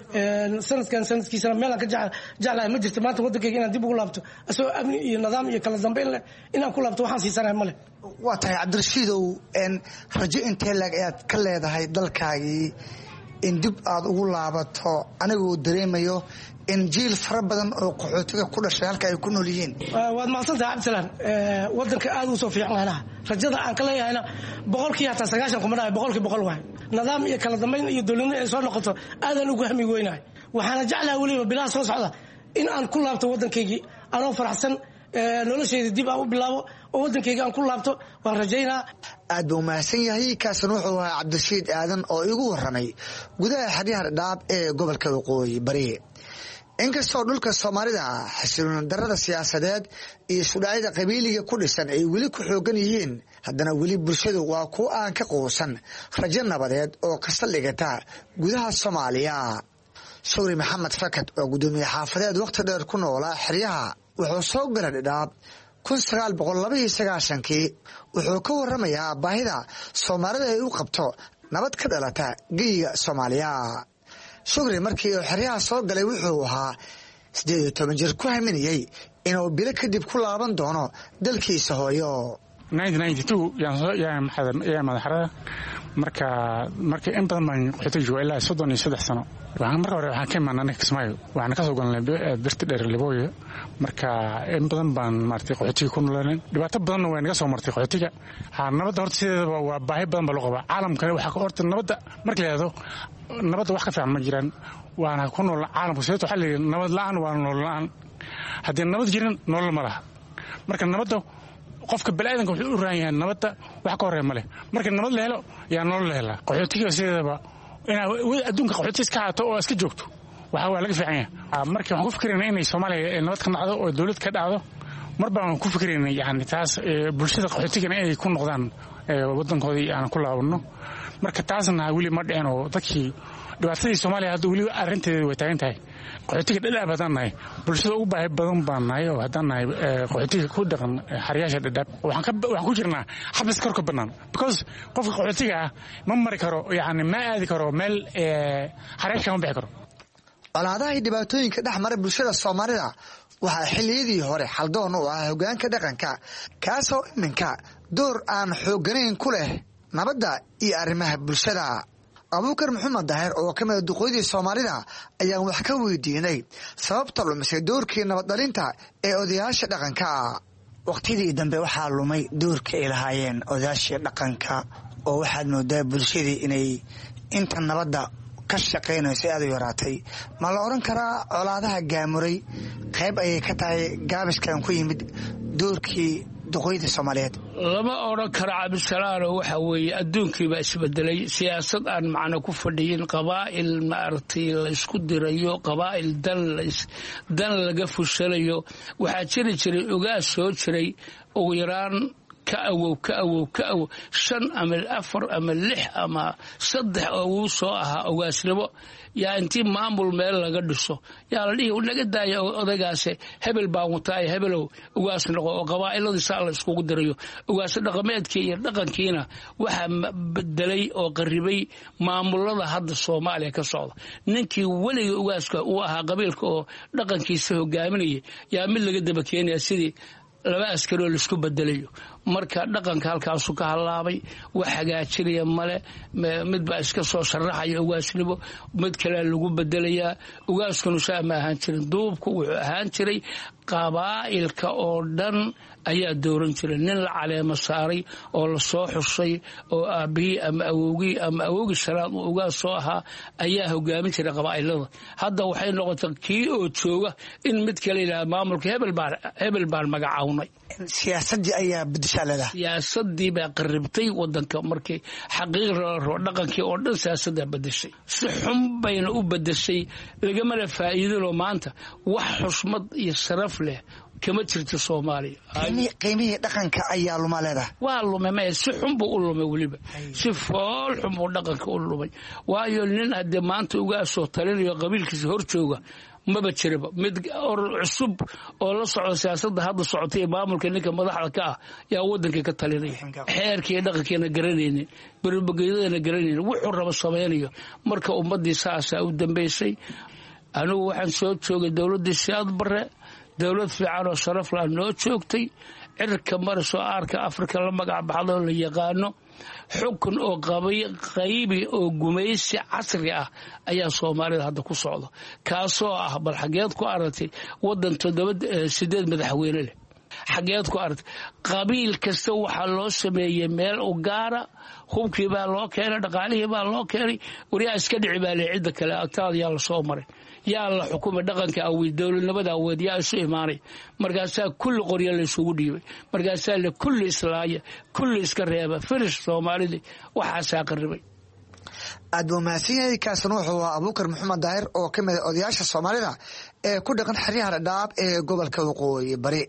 sanadkiisana meelaan ka jeclahay ma jirta maanta waddankayga inaan dib ugu laabto isagoo amni iyo nidaam iyo kala dambeyn leh inaan ku laabto waxaan siisanahay male waa tahay cabdirashiidow rajo intee laag ayaad ka leedahay dalkaagii in dib aad ugu laabato anigoo dareemayo in jiil fara badan oo qaxootiga ku dhashay halka ay ku nool yihiin waad mahadsantahay cabdisalaan waddanka aad u soo fiican waynaha rajada aan ka leeyahayna boqolkii hataa 90 kuma dhahay boqolkii boqol waay nidaam iyo kala dambeyn iyo dowladnimo ay soo noqoto aadaan ugu hami weynahay waxaana jeclahay weliba bilaha soo socda in aan ku laabto waddankaygii anoo faraxsan noloshayda dib aan u bilaabo oo waddankayga aan ku laabto waan rajaynaa aad buu mahadsan yahay kaasan wuxuu ahaa cabdirashiid aadan oo igu warramay gudaha xeryaha dhadhaab ee gobolka waqooyi bari inkastoo dhulka soomaalida xasilooni darrada siyaasadeed iyo sudhacyada qabiiliga ku dhisan ay weli ku xoogan yihiin haddana weli bulshadu waa kuwa aan ka quusan rajo nabadeed oo ka saldhigata gudaha Soomaaliya Shawri Maxamed Fakad oo gudoomiye xaafadeed waqti dheer ku noolaa xeryaha wuxuu soo galay dhadhaab 1992 wuxuu ka warramayaa baahida Soomaalida ay u qabto nabad ka dhalata geeyiga Soomaaliya Shukri markii uu xeryaha soo galay wuxuu ahaa 18 jir ku haminayay inuu bilo kadib ku laaban doono dalkiisa hooyo 1992 yaan madaxrada marka in badan baan qaxootiga joogay ilaa 33 sano marka hore waxaan ka imaanay Kismaayo waxaan ka soo galnay birta dheer Libooyo marka in badan baan maartay qaxootiga ku noolaanen dhibaato badan way naga soo martay qaxootiga nabadda horta sideedaba waa baahi badan baa loo qabaa caalamkana waxa ka horta nabadda marka la yiraahdo nabadda wax ka fiican ma jiraan waana ku nool caalamku sidoo xalli nabad la'aan waa nool la'aan haddii nabad jirin nolol ma laha marka nabadda qofka balaadinka wuxuu u raan yahay nabadda wax ka horeey male marka nabad la helo yaa nolol la helaa qaxootiga sideedaba ina adduunka qaxootiga iska haato oo iska joogto waxa waa laga fiican yahay marka waxaan ku fikiraynaa inay Soomaaliya nabad ka dhacdo oo dawlad ka dhacdo marba aan ku fikiraynaa yani taas bulshada qaxootiga inay ku noqdaan waddankoodii aan ku laabano marka taasna wali ma dhicin oo dadkii dhibaatadii Soomaaliya hadda wali arinteedu way taagan tahay qaxootiga dhadhaab haddaan nahay bulshada ugu baahi badan baan nahay oo haddaan nahay qaxootiga ku dhaqan xaryaasha dhadhaab waxaan ku jirnaa xabis kor ka bannaan because qofka qaxootiga ah ma mari karo yani ma aadi karo meel xaryaasha ma bixi karo colaadaha iyo dhibaatooyinka dhex mara bulshada Soomaalida waxaa xilliyadii hore xaldoon u ah hoggaanka dhaqanka kaasoo iminka door aan xoogganayn ku leh nabadda iyo arrimaha bulshada Abuukar Maxamed Daahir oo ka mid ah duqoydii Soomaalida ayaan wax ka weydiinay sababta lumisay doorkii nabad dhalinta ee odayaasha dhaqanka waqtidii dambe waxaa lumay doorkii ay lahaayeen odayaasha dhaqanka oo waxaad moodaa bulshadii inay inta nabadda ka shaqeynayso aad u yaraatay ma la oran karaa colaadaha gaamuray qayb ayay ka tahay gaabiskan ku yimid doorkii duqoyda Soomaaliyeed lama oran karo cabdisalaam waxa weeye adduunkii baa isbedelay siyaasad aan macna ku fadhiyin qabaa'il maartay la isku dirayo qabaa'il dan laga fushalayo waxa jiray ogaas soo jiray ugu yaraan ka awow 5 ama 4 ama 6 ama 3 oo soo ahaa ogaasnimo yaa intii maamul meel laga dhiso yaa la dhihi naga daaya odaygaas hebel baan wataay hebelow ugaas noqo oo qabaa'ilada saal isku dirayo ugaas dhaqameedkii iyo dhaqankiina waxa bedelay oo qaribay maamulada hadda Soomaaliya ka socda ninkii waliga ugaaska uu ahaa qabiilka oo dhaqankiisa hogaaminayay yaa mid laga daba keenaya sidii laba askaroo laisku bedelayo marka dhaqanka halkaasu ka halaabay wax hagaajinaya male mid baa iska soo sharaxaya ugaasnimo mid kalea lagu bedelayaa ugaaskanu saa ma ahaan jirin duubku wuxuu ahaan jiray qabaa'ilka oo dhan ayaa dooran jiray nin la caleemo saaray oo la soo xushay oo aabbihii ama awowgii shanaad uu ugaas soo ahaa ayaa hogaamin jiray qabaa'ilada hadda waxay noqotay kii oo jooga in mid kale yidhaha maamulka hebel baan magacawnay siyaasadii ayaa bedeshaa leedahay siyaasadii baa qaribtay wadanka markii xaqiiq dhaqankii oo dhan siyaasaddaa bedeshay si xun bayna u bedeshay lagamana faa'iidinoo maanta wax xushmad iyo sharaf leh kama jirto Soomaaliya qiimihii dhaqanka ayaa luma leedahay waa lumay si xun buu u lumay waliba si fool xun buu dhaqanka u lumay waayo nin hadda maanta uga soo talinayo qabiilkiisa hor jooga maba jiraba mid cusub oo la socdo siyaasadda hadda socotay maamulka ninka madaxda ka ah yaa wadanka ka talinaya xeerkii dhaqankeena garanaynin barbageedana garanaynin wuxuu rabo sameeyo marka ummadii saasa u dambeysay anigu waxaan soo joogay dawladda Siyaad Barre dawlad fiican oo sharaf leh noo joogtay cirka marso aarka Afrika la magac baxdo la yaqaano xukun oo qaybi oo gumaysi casri ah ayaa Soomaalida hadda ku socdo kaasoo ah bal xageed ku aragtay wadan 8 madaxweyne leh xageed ku aragtay qabiil kasta waxa loo sameeyay meel u gaara hubkii baa loo keenay dhaqaalihii baa loo keenay wariyaa iska dhici baa leeyada kale agtaad yaa la soo maray yaa la xukuumay dhaqanka aweed dawladnimada aweed yaa isu imaanay markaasaa kulli qoryo la isugu dhiibay markaasaa la kulli islaaya kulli iska reeba firish Soomaalida waxa qaribay aad buu mahadsanyahay kaasna wuxuu ahaa Abuukar Maxamed Daahir oo ka mid ah odayaasha Soomaalida ee ku dhaqan xeryaha Dhadhaab ee gobolka Waqooyi Bari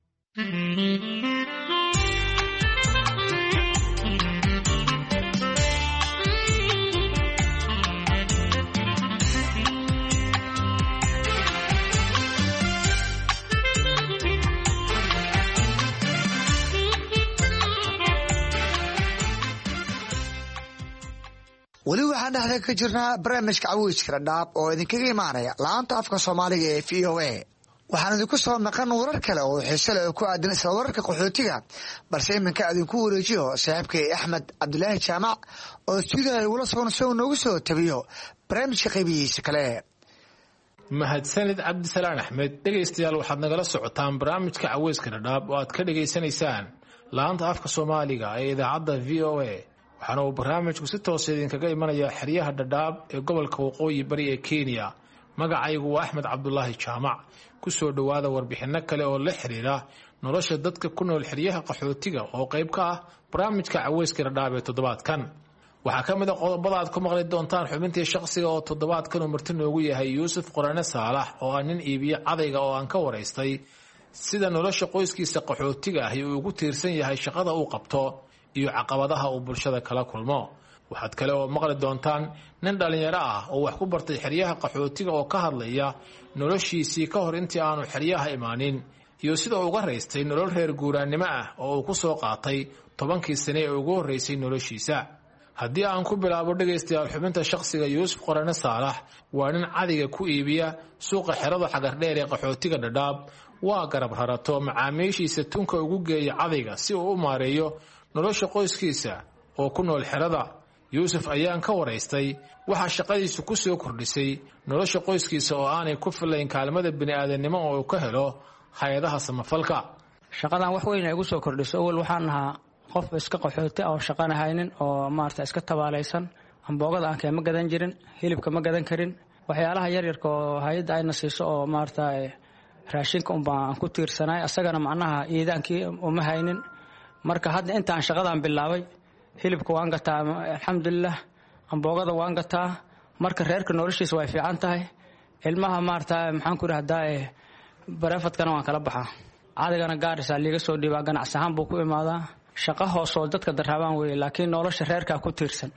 weli waxaan dhexda ka jirnaa barnaamijka Caweyska Dhadhaab oo idinkaga imaanaya laanta afka Soomaaliga ee VOA waxaan idinku soo maqan warar kale oo xiiso leh oo ku aadan isla wararka qaxootiga balse iminka idinku wareejiyo saaxiibkay Axmed Cabdulaahi Jaamac oo sidoo ula soo noogu soo tabiyo barnaamijka qaybihiisa kale mahadsanid Cabdisalaan Axmed dhageystayaal waxaad nagala socotaan barnaamijka Caweyska Dhadhaab oo aad ka dhageysanaysaan laanta afka Soomaaliga ee idaacadda VOA waxaana uu barnaamijku si toos ah idinkaga imanaya xeryaha Dhadhaab ee gobolka Waqooyi Bari ee Kenya magacaygu waa Axmed Cabdulaahi Jaamac ku soo dhawaada warbixino kale oo la xiriira nolosha dadka ku nool xeryaha qaxootiga oo qayb ka ah barnaamijka Caweyska Dhadhaab ee toddobaadkan waxaa ka mid ah qodobada aad ku maqli doontaan xubintii shakhsiga oo toddobaadkan uu marti noogu yahay Yuusuf Qorane Saalax oo ah nin iibiyo cadayga oo aan ka waraystay sida nolosha qoyskiisa qaxootiga ah uu ugu tiirsan yahay shaqada uu qabto iyo caqabadaha uu bulshada kala kulmo waxaad kale oo maqli doontaan nin dhalinyaro ah oo wax ku bartay xeryaha qaxootiga oo ka hadlaya noloshiisii ka hor intii aanu xeryaha imaanin iyo sida uu uga raystay nolol reer guuraannimo ah oo uu ku soo qaatay 10 sano ee ugu horeysay noloshiisa haddii aan ku bilaabo dhageystayaal xubinta shakhsiga Yuusuf Qorane Saalax waa nin cadiga ku iibiya suuqa xerada Xagardheer ee qaxootiga Dhadhaab waa garab rarato macaamiishiisa tunka ugu geeya cadiga si uu u maareeyo nolosha qoyskiisa oo ku nool xerada Yuusuf ayaan ka waraystay waxa shaqadiisu ku soo kordhisay nolosha qoyskiisa oo aanay ku filayn kaalmada bini'aadanimo oo uu ka helo hay'adaha samafalka shaqadan wax weyn ay ugu soo kordhiso awal waxaan ahaa qof iska qaxooti oo shaqana haynin oo maarta iska tabaalaysan amboogada aan kama gadan jirin hilibka ma gadan karin waxyaalaha yar yarka oo hay'adda ayna siiso oo maarta raashinka aan ku tiirsanay asagana macnaha iidaankii uma haynin marka hadda intaan shaqadan bilaabay hilibka waan gataa alxamdulillah amboogada waan gataa marka reerka noloshiisa way fiican tahay ilmaha maarta maxaan ku raahdaa barafadkana waan kala baxaa cadigana gaarisa liiga soo dhiibaa ganacsi ahaan buu ku imaadaa shaqo hoos oo dadka daraabaan weeye laakiin nolosha reerka ku tiirsan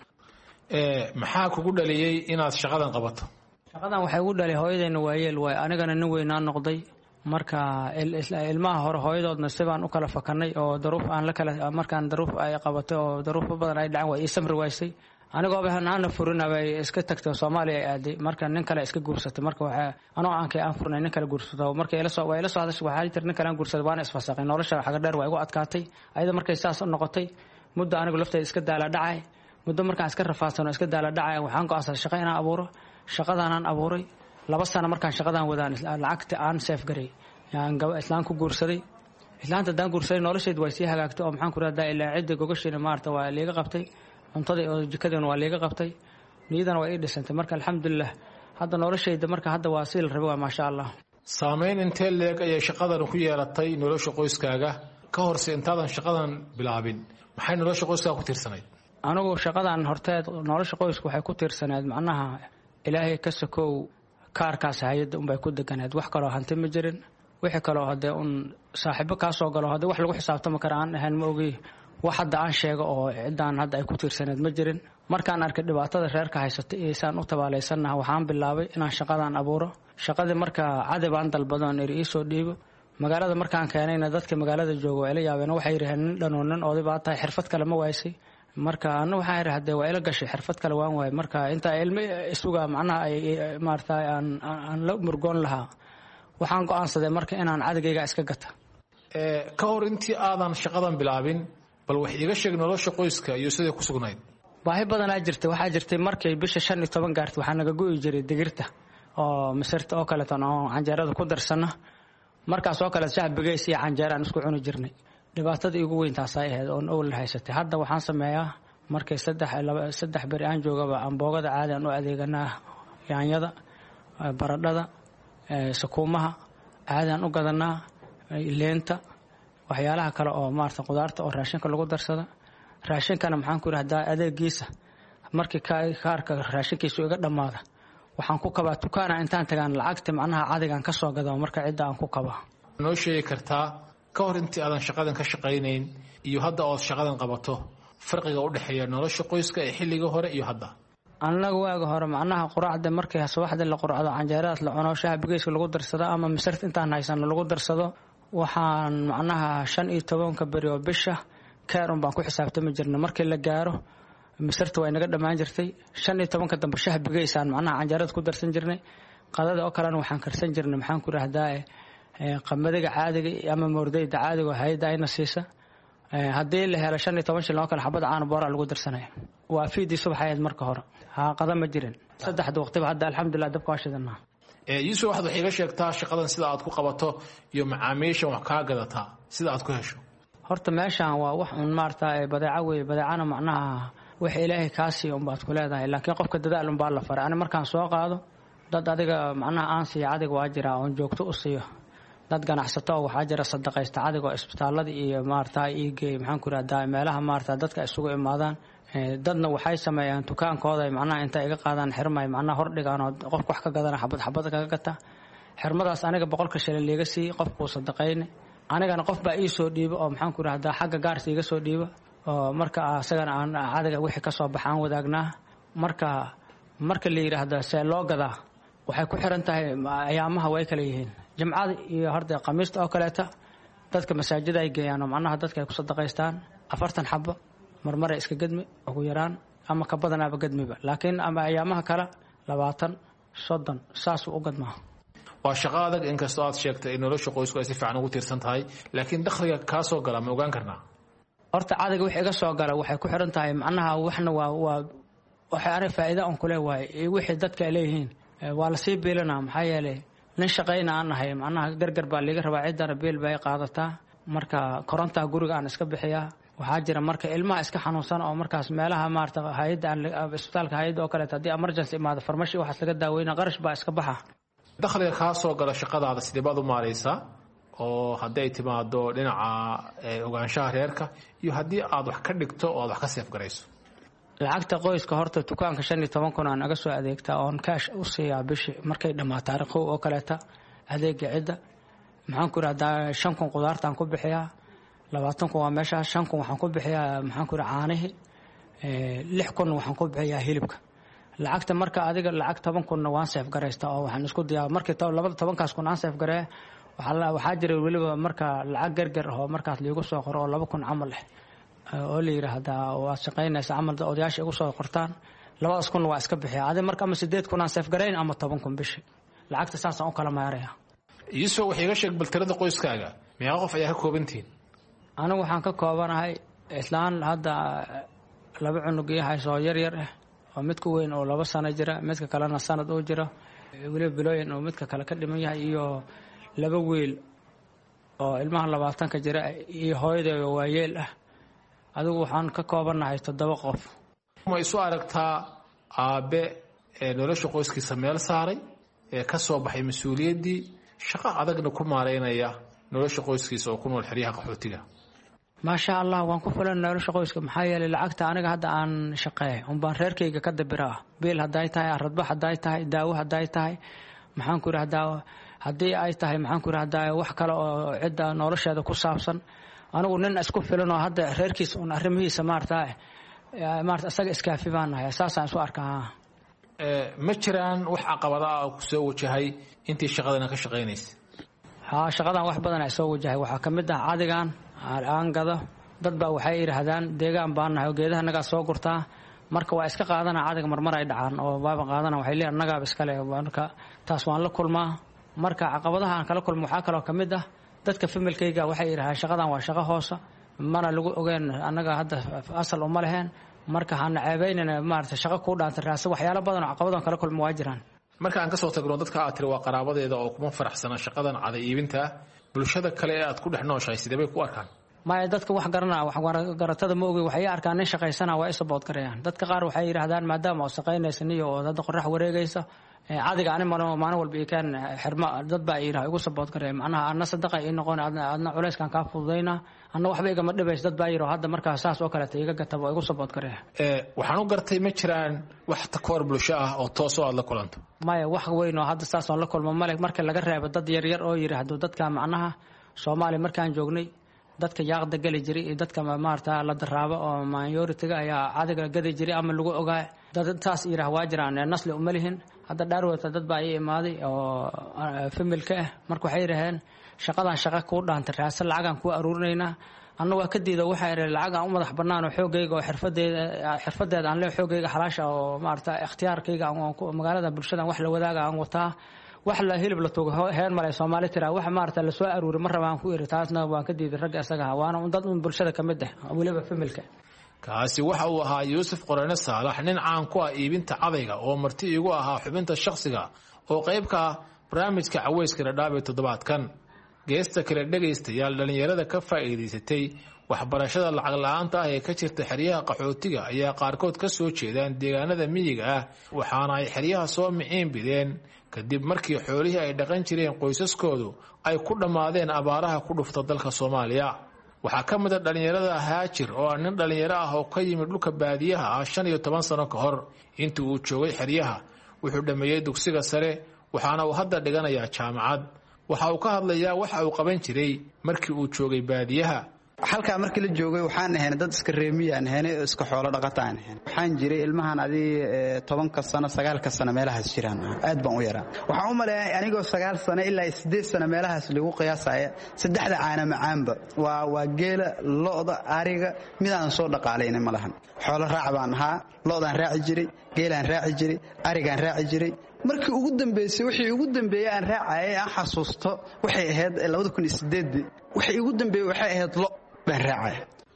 maxaa kugu dhaliyay inaad shaqadan qabato shaqadan waxay ugu dhalay hooyadeyna waayeel way anigana nin weynaa noqday marka ilmaha hore hooyadoodna sibaan u kala fakanay oo daruuf aan la kala markaan daruuf ay qabatay oo daruuf badan ay dhacaan way samri waysay anigooba hanaana furina bay iska tagtay Soomaaliya ay aaday marka nin kale iska guursatay marka waxa anoo aan furnay nin kale guursato marka ila soo hadashay waxa tir nin kale aan guursaday waan isfasaqay nolosha xaga dheer way igu adkaatay ayada markay saas noqotay muddo anigu laftay iska daala dhacay muddo markaan iska rafaadsano iska daala dhacay waxaan go'aansaday shaqo inaan abuuro shaqadan aan abuuray 2 sano markaan shaqadan wadaan lacagta aan safe garay yaan islaan ku guursaday islaanta daan guursaday nolosheed way sii hagaagtay oo maxaan ku raaddaa ilaa cid gogashiina maarta waa leega qabtay cuntada oo jikadana waa leega qabtay niyadana waa ii dhisantay marka alxamdulillah hadda noloshayda marka hadda waa si la rabo waa maasha Allah saameyn intee leeg ayay shaqadan ku yeelatay nolosha qoyskaaga ka horse intaadan shaqadan bilaabin maxay nolosha qoyskaaga ku tiirsanayd anigu shaqadan horteed nolosha qoysku waxay ku tiirsanayd macnaha ilaahay ka sakow kaarkaas hay'adda bay ku deganayd wax kale oo hanti ma jirin wixii kale oo hadee saaxiibo ka soo galo hadee wax lagu xisaabtamo karaan ahaan ma ogi wax hadda aan sheego oo cidaan hadda ay ku tiirsaneed ma jirin markaan arkay dhibaatada reerka haysatay ee saan u tabaalaysanaa waxaan bilaabay inaan shaqadan abuuro shaqadii marka cadib aan dalbadoon ii soo dhiibo magaalada markaan keenayna dadka magaalada jooga ila yaabeen waxay yiraahdeen nin dhanoonin oo diba tahay xirfad kale ma waysay marka anu waxaan yiraahdee waa ila gashay xirfad kale waan waay marka inta ilmi isuga macnaha ay maartay aan la murgoon lahaa waxaan go'aansaday marka inaan cadigayga iska gata ka hor intii aadan shaqadan bilaabin bal wax iga sheeg nolosha qoyska iyo sidii ku sugnayd baahi badan waxaa jirtay markay bisha 15 gaartay waxaa naga go'i jiray digirta oo masarta oo kale tan oo canjeerada ku darsana markaas oo kale shacbigeys iyo canjeeraan isku cuni jirnay dhibaatada ugu weyn taas ay ahayd oo owl haysatay hadda waxaan sameeyaa markay 3 bari aan joogaba amboogada caadi aan u adeeganaa yaanyada baradhada sakuumaha caadi aan u gadanaa leenta waxyaalaha kale oo maarta qudaarta oo raashinka lagu darsada raashinkana maxaan ku yiraahdaa adeegiisa markii kaarka raashinkiisu iga dhamaada waxaan ku kabaa dukaana intaan tagaan lacagta macnaha cadigan ka soo gado marka cid aan ku kabaa noo sheegi kartaa ka hor intii aadan shaqadan ka shaqaynayn iyo hadda oo shaqadan qabato farqiga u dhaxeeya nolosha qoyska ee xilliga hore iyo hadda anaga waaga hore macnaha quraacda markii subaxda la quraacdo canjeerada la cuno shaabigeeska lagu darsado ama misart intaan haysan lagu darsado waxaan macnaha 15 bari oo bisha kaaron baan ku xisaabtami jirnay markii la gaaro misarta way naga dhamaan jirtay 15 dambe shaabigeysaan macnaha canjeerada ku darsan jirnay qadada oo kale waxaan karsan jirnay maxaan ku raahdaa qamadiga caadiga ama moordayda caadiga hay'adda ayna siisa hadii la helo 15 shilin oo kale xabad caan boora lagu darsanay waa fiidii subaxeed marka hore qada ma jirin saddexda waqtiba hadda alxamdulillah dabka waa shidanaa Yusuf waxaad wax iga sheegtaa shaqadan sida aad ku qabato iyo macaamiisha wax ka gadataa sida aad ku hesho horta meeshan waa wax un maartaa badeecana macnaha wax ilaahay kaasi un baad ku leedahay laakiin qofka dadaal un baa la faray ani markaan soo qaado dad adiga macnaha aan siiyo adiga waa jira oo joogto u siiyo dad ganacsato waxaa jira sadaqaysta adiga oo isbitaalada iyo maartaa iigay maxaan ku raaddaa meelaha maartaa dadka isugu imaadaan dadna waxay sameeyaan dukaankooda macnaha inta iga qaadaan xirmay macnaha hor dhigaan oo qof wax ka gadana xabad kaga gata xirmadaas aniga 100 shilin liiga sii qofku sadaqayne anigana qof baa ii soo dhiibo oo maxaan ku raahdaa xagga gaarsi iga soo dhiibo oo marka asagana aan caadiga wixii ka soo baxaan wadaagnaa marka la yiraahdo see loo gadaa waxay ku xiran tahay ayaamaha way kala yihiin jimcada iyo horta khamiista oo kaleeta dadka masaajida ay geeyaan macnaha dadka ay ku sadaqaystaan 40 xabo marmar iska gadmi ugu yaraan ama ka badanaaba gadmiba laakiin ama ayaamaha kala 20 30 saas u gadmaa waa shaqo adag inkastoo aad sheegtay in nolosha qoysku ay si fiican ugu tiirsan tahay laakiin dakhliga ka soo gala ma ogaan karnaa horta caadiga wixii iga soo gala waxay ku xiran tahay macnaha waxna waa waxay ari faa'iido aan ku leeyahay wixii dadka leeyihiin waa la sii biilanaa maxaa yeelay nin shaqayna aan ahay macnaha gargar baa liiga rabaa cidana biil bay qaadataa marka koronta guriga aan iska bixiyaa waxaa jira marka ilmaha iska xanuunsan oo markaas meelaha maarta hay'adda isbitaalka hay'adda oo kale hadii emergency imaado farmashi waxa laga daaweynaa qarash baa iska baxa dakhliga ka soo gala shaqadaada sidee baad u maareysaa oo haday timaado dhinaca ogaanshaha reerka iyo hadii aad wax ka dhigto oo aad wax ka seef garayso lacagta qoyska horta dukaanka 15 kun aan naga soo adeegtaa on cash u siiyaa bishi markay dhamaato taariikh oo kaleeta adeega cida maxaan ku raahdaa 5 kun qudaartaan ku bixiyaa 20 kun waa meesha 5 kun waxaan ku bixiyaa maxaan ku caanahi 6 kun waxaan ku bixiyaa hilibka lacagta marka adiga lacag 10 kun waan seef garaystaa oo waxaan isku diyaa markii 12 kaas kun aan seef garay waxaa jira waliba marka lacag gargar oo markaas liigu soo qoro oo 2 kun camal oo la yidhaahda waad shaqaynaysa camal odayaasha igu soo qortaan 2,000 waa iska bixiya adi marka ama 8,000 aan safgarayn ama 10,000 bishi lacagta saasaan u kala maaraya. Yuusuf wax iga sheeg bal tirada qoyskaaga meeqa qof ayaa ka koobantiin? anigu waxaan ka koobanahay islaan hadda 2 cunug iyo hayso yar ah oo midka weyn oo 2 sano jira midka kalena sanad oo jira waliba bilooyin oo midka kale ka dhiman yahay iyo 2 wiil oo ilmaha 20 ka jira iyo hooyaday oo waayeel ah. adigu waxaan ka koobanahay 7 qof. ma isu aragtaa aabe nolosha qoyskiisa meel saaray ka soo baxay mas'uuliyadii shaqo adagna ku maareynaya nolosha qoyskiisa oo ku nool xeryaha qaxootiga? ما شاء الله waan ku filan nolosha qoyska maxaa yeelay lacagta aniga hadda aan shaqeeyo baan reerkayga ka dabiraa biil haday tahay radba haday tahay daawo haday tahay maxaan ku raahdaa hadii ay tahay maxaan ku raahdaa wax kale oo cid nolosheeda ku saabsan anigu nin isku filan oo hadda reerkiisa un arrimihiisa maarta asaga iskaafi baan nahay asaasaan isu arkaa. ma jiraan wax caqabada ah oo ku soo wajahay intii shaqadana ka shaqeynaysa? shaqadan wax badan ay soo wajahay waxaa kamid ah caadigan aan gado dad baa waxay yiraahdaan deegaan baan nahay geedaha naga soo gurtaa marka waa iska qaadana caadiga marmar ay dhacaan oo baaba qaadana waxay leeyahay naga iska leh marka taas waan la kulmaa marka caqabadaha aan kala kulmo waxa kale oo kamid ah dadka familkayga waxay yiraahdaan shaqadan waa shaqo hoos mana lagu ogeyn anaga hadda asal uma lahayn marka aan ceebeynana maarta shaqo ku dhaantay raas waxyaalo badan oo caqabadahan kala kulmo waa jiraan. marka aan ka soo tagno dadka aad tiri waa qaraabadeeda oo kuma faraxsana shaqadan cad iibinta bulshada kale ee aad ku dhex nooshahay sidee bay ku arkaan? ma dadka wax garanaa wax garatada ma ogi waxay arkaan in shaqaysana waa isabood karayaan dadka qaar waxay yiraahdaan maadaama oo shaqaynaysan iyo dad qorax wareegaysa caadiga aan maalin walba ay kan xirma dad baa yiraahdo igu sabood karayaan macnaha ana sadaqa in noqon adna culeyskan ka fududeyna anna waxba iga ma dhibays dad baa yiraahdo hadda marka saas oo kale iga gatabo igu sabood karayaan. waxaan u gartay ma jiraan wax takoor bulsho ah oo toos oo aad la kulanto? maya wax weyn oo hadda saas oo la kulmo male marka laga reebo dad yar oo yiraahdo dadka macnaha Soomaali markaan joognay dadka yaaqda gali jiray iyo dadka maarta la daraabo oo minority-ga ayaa caadiga gadi jiray ama lagu ogaa dad taas ira waa jiraan nasli uma lihin hadda dhaarwata dad baa ay imaaday oo familka ah marka waxay yiraahdeen shaqadan shaqa ku dhaantay raasal lacagan ku aruurinayna anna waa ka diido waxa ay lacag aan u madax banaan oo xoogayga oo xirfadeeda aan leeyahay xoogayga xalaasha oo maarta ikhtiyaarkayga aan magaalada bulshada wax la wadaaga aan wataa wax la hilib la togo heer malay Soomaali tira wax maarta la soo aruuri mar rabaan ku iri taasna waan ka diiday rag asaga waana dad bulshada kamid ah waliba familka. kaasi waxa uu ahaa Yuusuf Qorane Saalax nin caan ku ah iibinta cadayga oo marti igu ahaa xubinta shakhsiga oo qayb ka ah barnaamijka Caweyska Dhadhaab ee toddobaadkan. geesta kale dhageystayaal dhalinyarada ka faa'iideysatay waxbarashada lacag la'aanta ah ee ka jirta xeryaha qaxootiga ayaa qaarkood ka soo jeedaan deegaanada miyiga ah waxaana ay xeryaha soo miciin bideen kadib markii xoolihii ay dhaqan jireen qoysaskoodu ay ku dhamaadeen abaaraha ku dhufta dalka Soomaaliya. waxaa ka mid ah dhalinyarada Haajir oo nin dhalinyaro ah oo ka yimid dhulka baadiyaha ah 15 sano ka hor intii uu joogay xeryaha wuxuu dhameeyay dugsiga sare waxaana uu hadda dhiganayaa jaamacad. waxa uu ka hadlayaa waxa uu qaban jiray markii uu joogay baadiyaha. halka markii la joogay waxaan ahayn dad iska reemiyaan ahayn iska xoolo dhaqataan ahayn waxaan jiray ilmahan adii 10 sano 9 sano meelahaas jiraan aad baan u yaraa waxaan u maleeyay anigoo 9 sano ilaa 8 sano meelahaas lagu qiyaasay saddexda caana macaanba waa geela lo'da ariga midaan soo dhaqaaleynay malahan xoolo raac baan ahaa lo'daan raaci jiray geelaan raaci jiray arigaan raaci jiray markii ugu dambeysay wixii ugu dambeeyay aan raacay aan xasuusto waxay ahayd 2008 wixii ugu dambeeyay waxay ahayd lo baan raacay.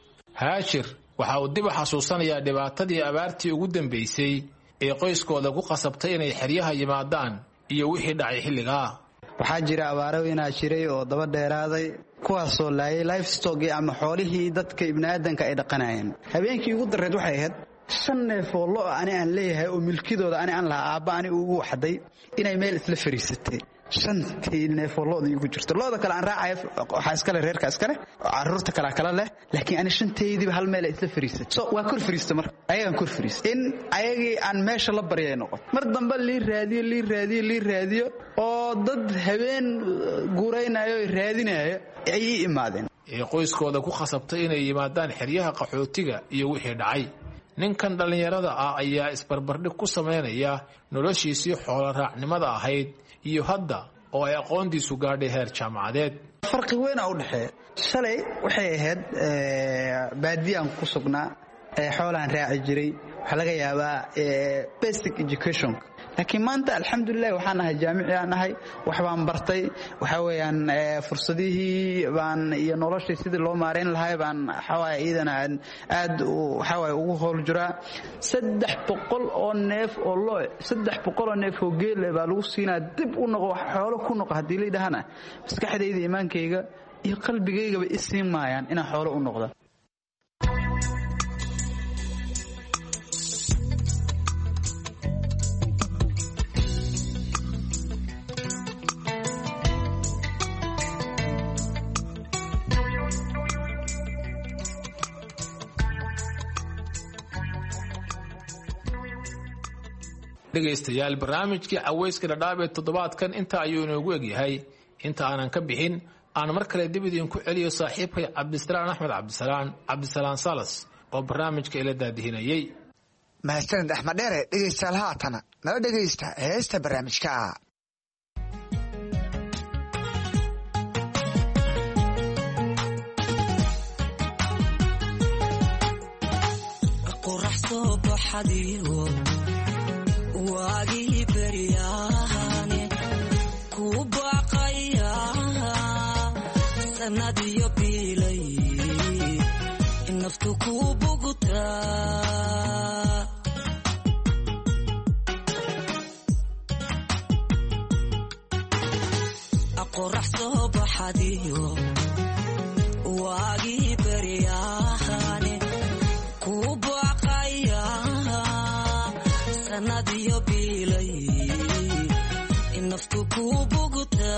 Haajir waxa uu dib u xasuusanayaa dhibaatadii abaartii ugu dambeysay ee qoyskooda ku qasabtay inay xeryaha yimaadaan iyo wixii dhacay xilligaa. waxaa jira abaaro inaa jiray oo daba dheeraaday kuwaasoo laayay livestock ama xoolihii dadka ibnaadanka ay dhaqanayeen. habeenkii ugu dareed waxay ahayd 5 neef oo lo aan leeyahay oo milkidooda aan lahaa aabba ani ugu waxday inay meel isla fariisatay 5 neef oo lo'da igu jirto lo'da kale aan raacay waxa iska leh reerka iska leh carruurta kala leh laakiin ani 5taydiiba hal meel isla fariisatay so waa kor fariista mar ayagan kor fariista in ayagii aan meesha la baryay noqon mar dambe lii raadiyo oo dad habeen guuraynayo raadinayo ay imaadeen qoyskooda ku khasabtay inay yimaadaan xeryaha qaxootiga iyo wixii dhacay. ninkan dhalinyarada ah ayaa isbarbardhig ku sameynaya noloshiisii xoolo raacnimada ahayd iyo hadda oo ay aqoontiisu gaadhay heer jaamacadeed. farqi weyn u dhaxeeya shalay waxay ahayd baadiyaan ku sugnaa xoolaan raaci jiray waxa laga yaabaa basic education laakiin maanta alxamdulilah waxaan ahay jaamici aan ahay wax baan bartay waxa weeyaan fursadihii baan iyo noloshii sidii loo maareyn lahaa baan xawaa iidana aad waxa ugu howl jiraa 300 oo neef oo loo 300 oo neef oo geel baa lagu siinaa dib u noqo xoolo ku noqo hadii la yidhaahna maskaxdayda iimaankayga iyo qalbigayga bay isiin maayaan inaan xoolo u noqdo. dhegaystayaal barnaamijkii caweyska dhadhaab ee toddobaadkan inta ayuu inoogu egyahay. inta aanan ka bixin aan mar kale dib idinku celiyo saaxiibkay cabdisalaan axmed cabdisalaan salas oo barnaamijka ila daadihinayay. mahadsanid axmed dheere. dhegaystayaal haatana nala dhegaysta heesta barnaamijka waagii beryahane ku baqaya sanadiyo bilay naftu ku bugta qorax soo baxadiyo waagii beryahane ku baqaya sanadiyo bilay naftu ku bugta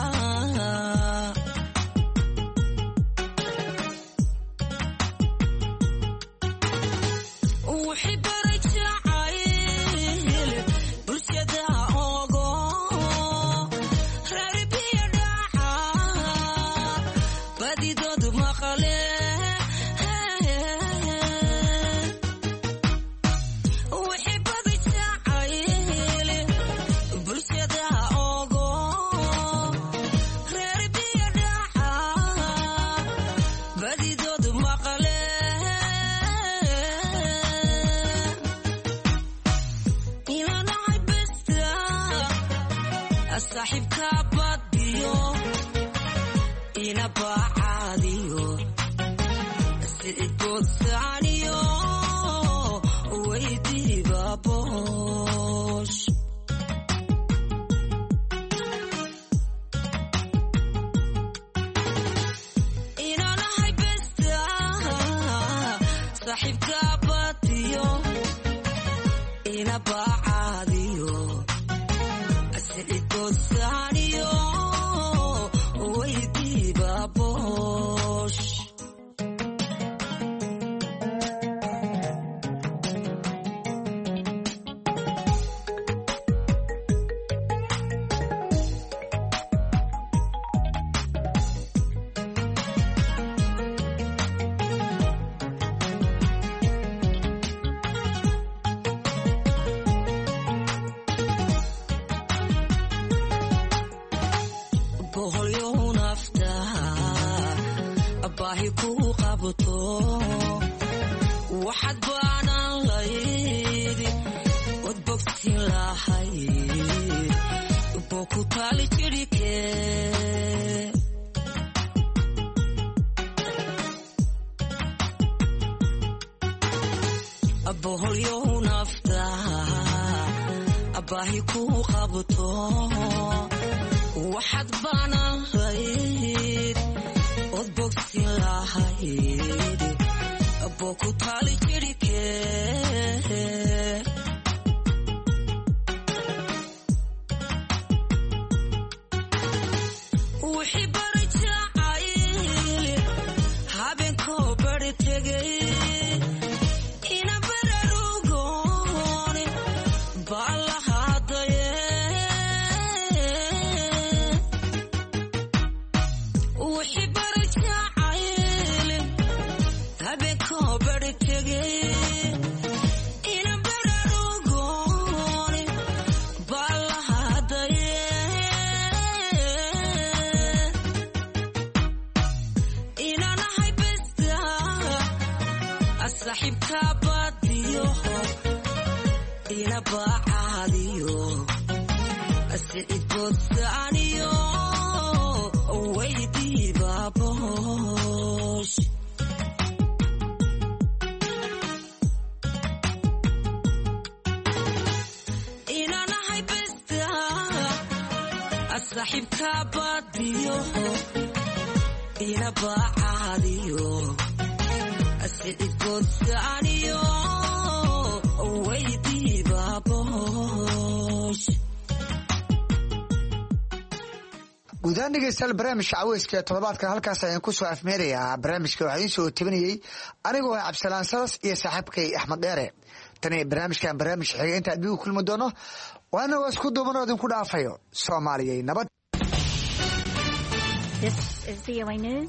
wixii barajacay bulshada ogo reerbiya dhaca badidood maqale saaxiibka badiyo ina baacadiyo sidgood saaniyo weydiiba boosh inanahay besta saaxiibka badiyo ina baacadiyo Saniyo weydiiba boosh waxaad baanan laydi wad bogsin lahay boku taali jirike boholyo nafta baahi ku qabto waxaad baanan layd wad bogsin lahay boku taali jirike wixii barajacay habeenkoo bari tegay ina bararugoon baa la haadaye saaxiibka badiyo ina bacaadiyo asicid boodsaaniyo weydii baabosh inanahay besta saaxiibka badiyo ina bacaadiyo asicid boodsaaniyo weydii baabosh guudaan dhegeystayaal barnaamijka caweyska toddobaadkan halkaas ayaan ku soo afmeerayaa. barnaamijka waxaa idiin soo tabinayey anigoo ah cabdisalaan sadas iyo saaxiibkay axmed dheere. tani barnaamijkan barnaamij xiga inta adbigu kulmi doono waana waa isku duubanoo idinku dhaafayo soomaaliyay nabad. This is VOA News.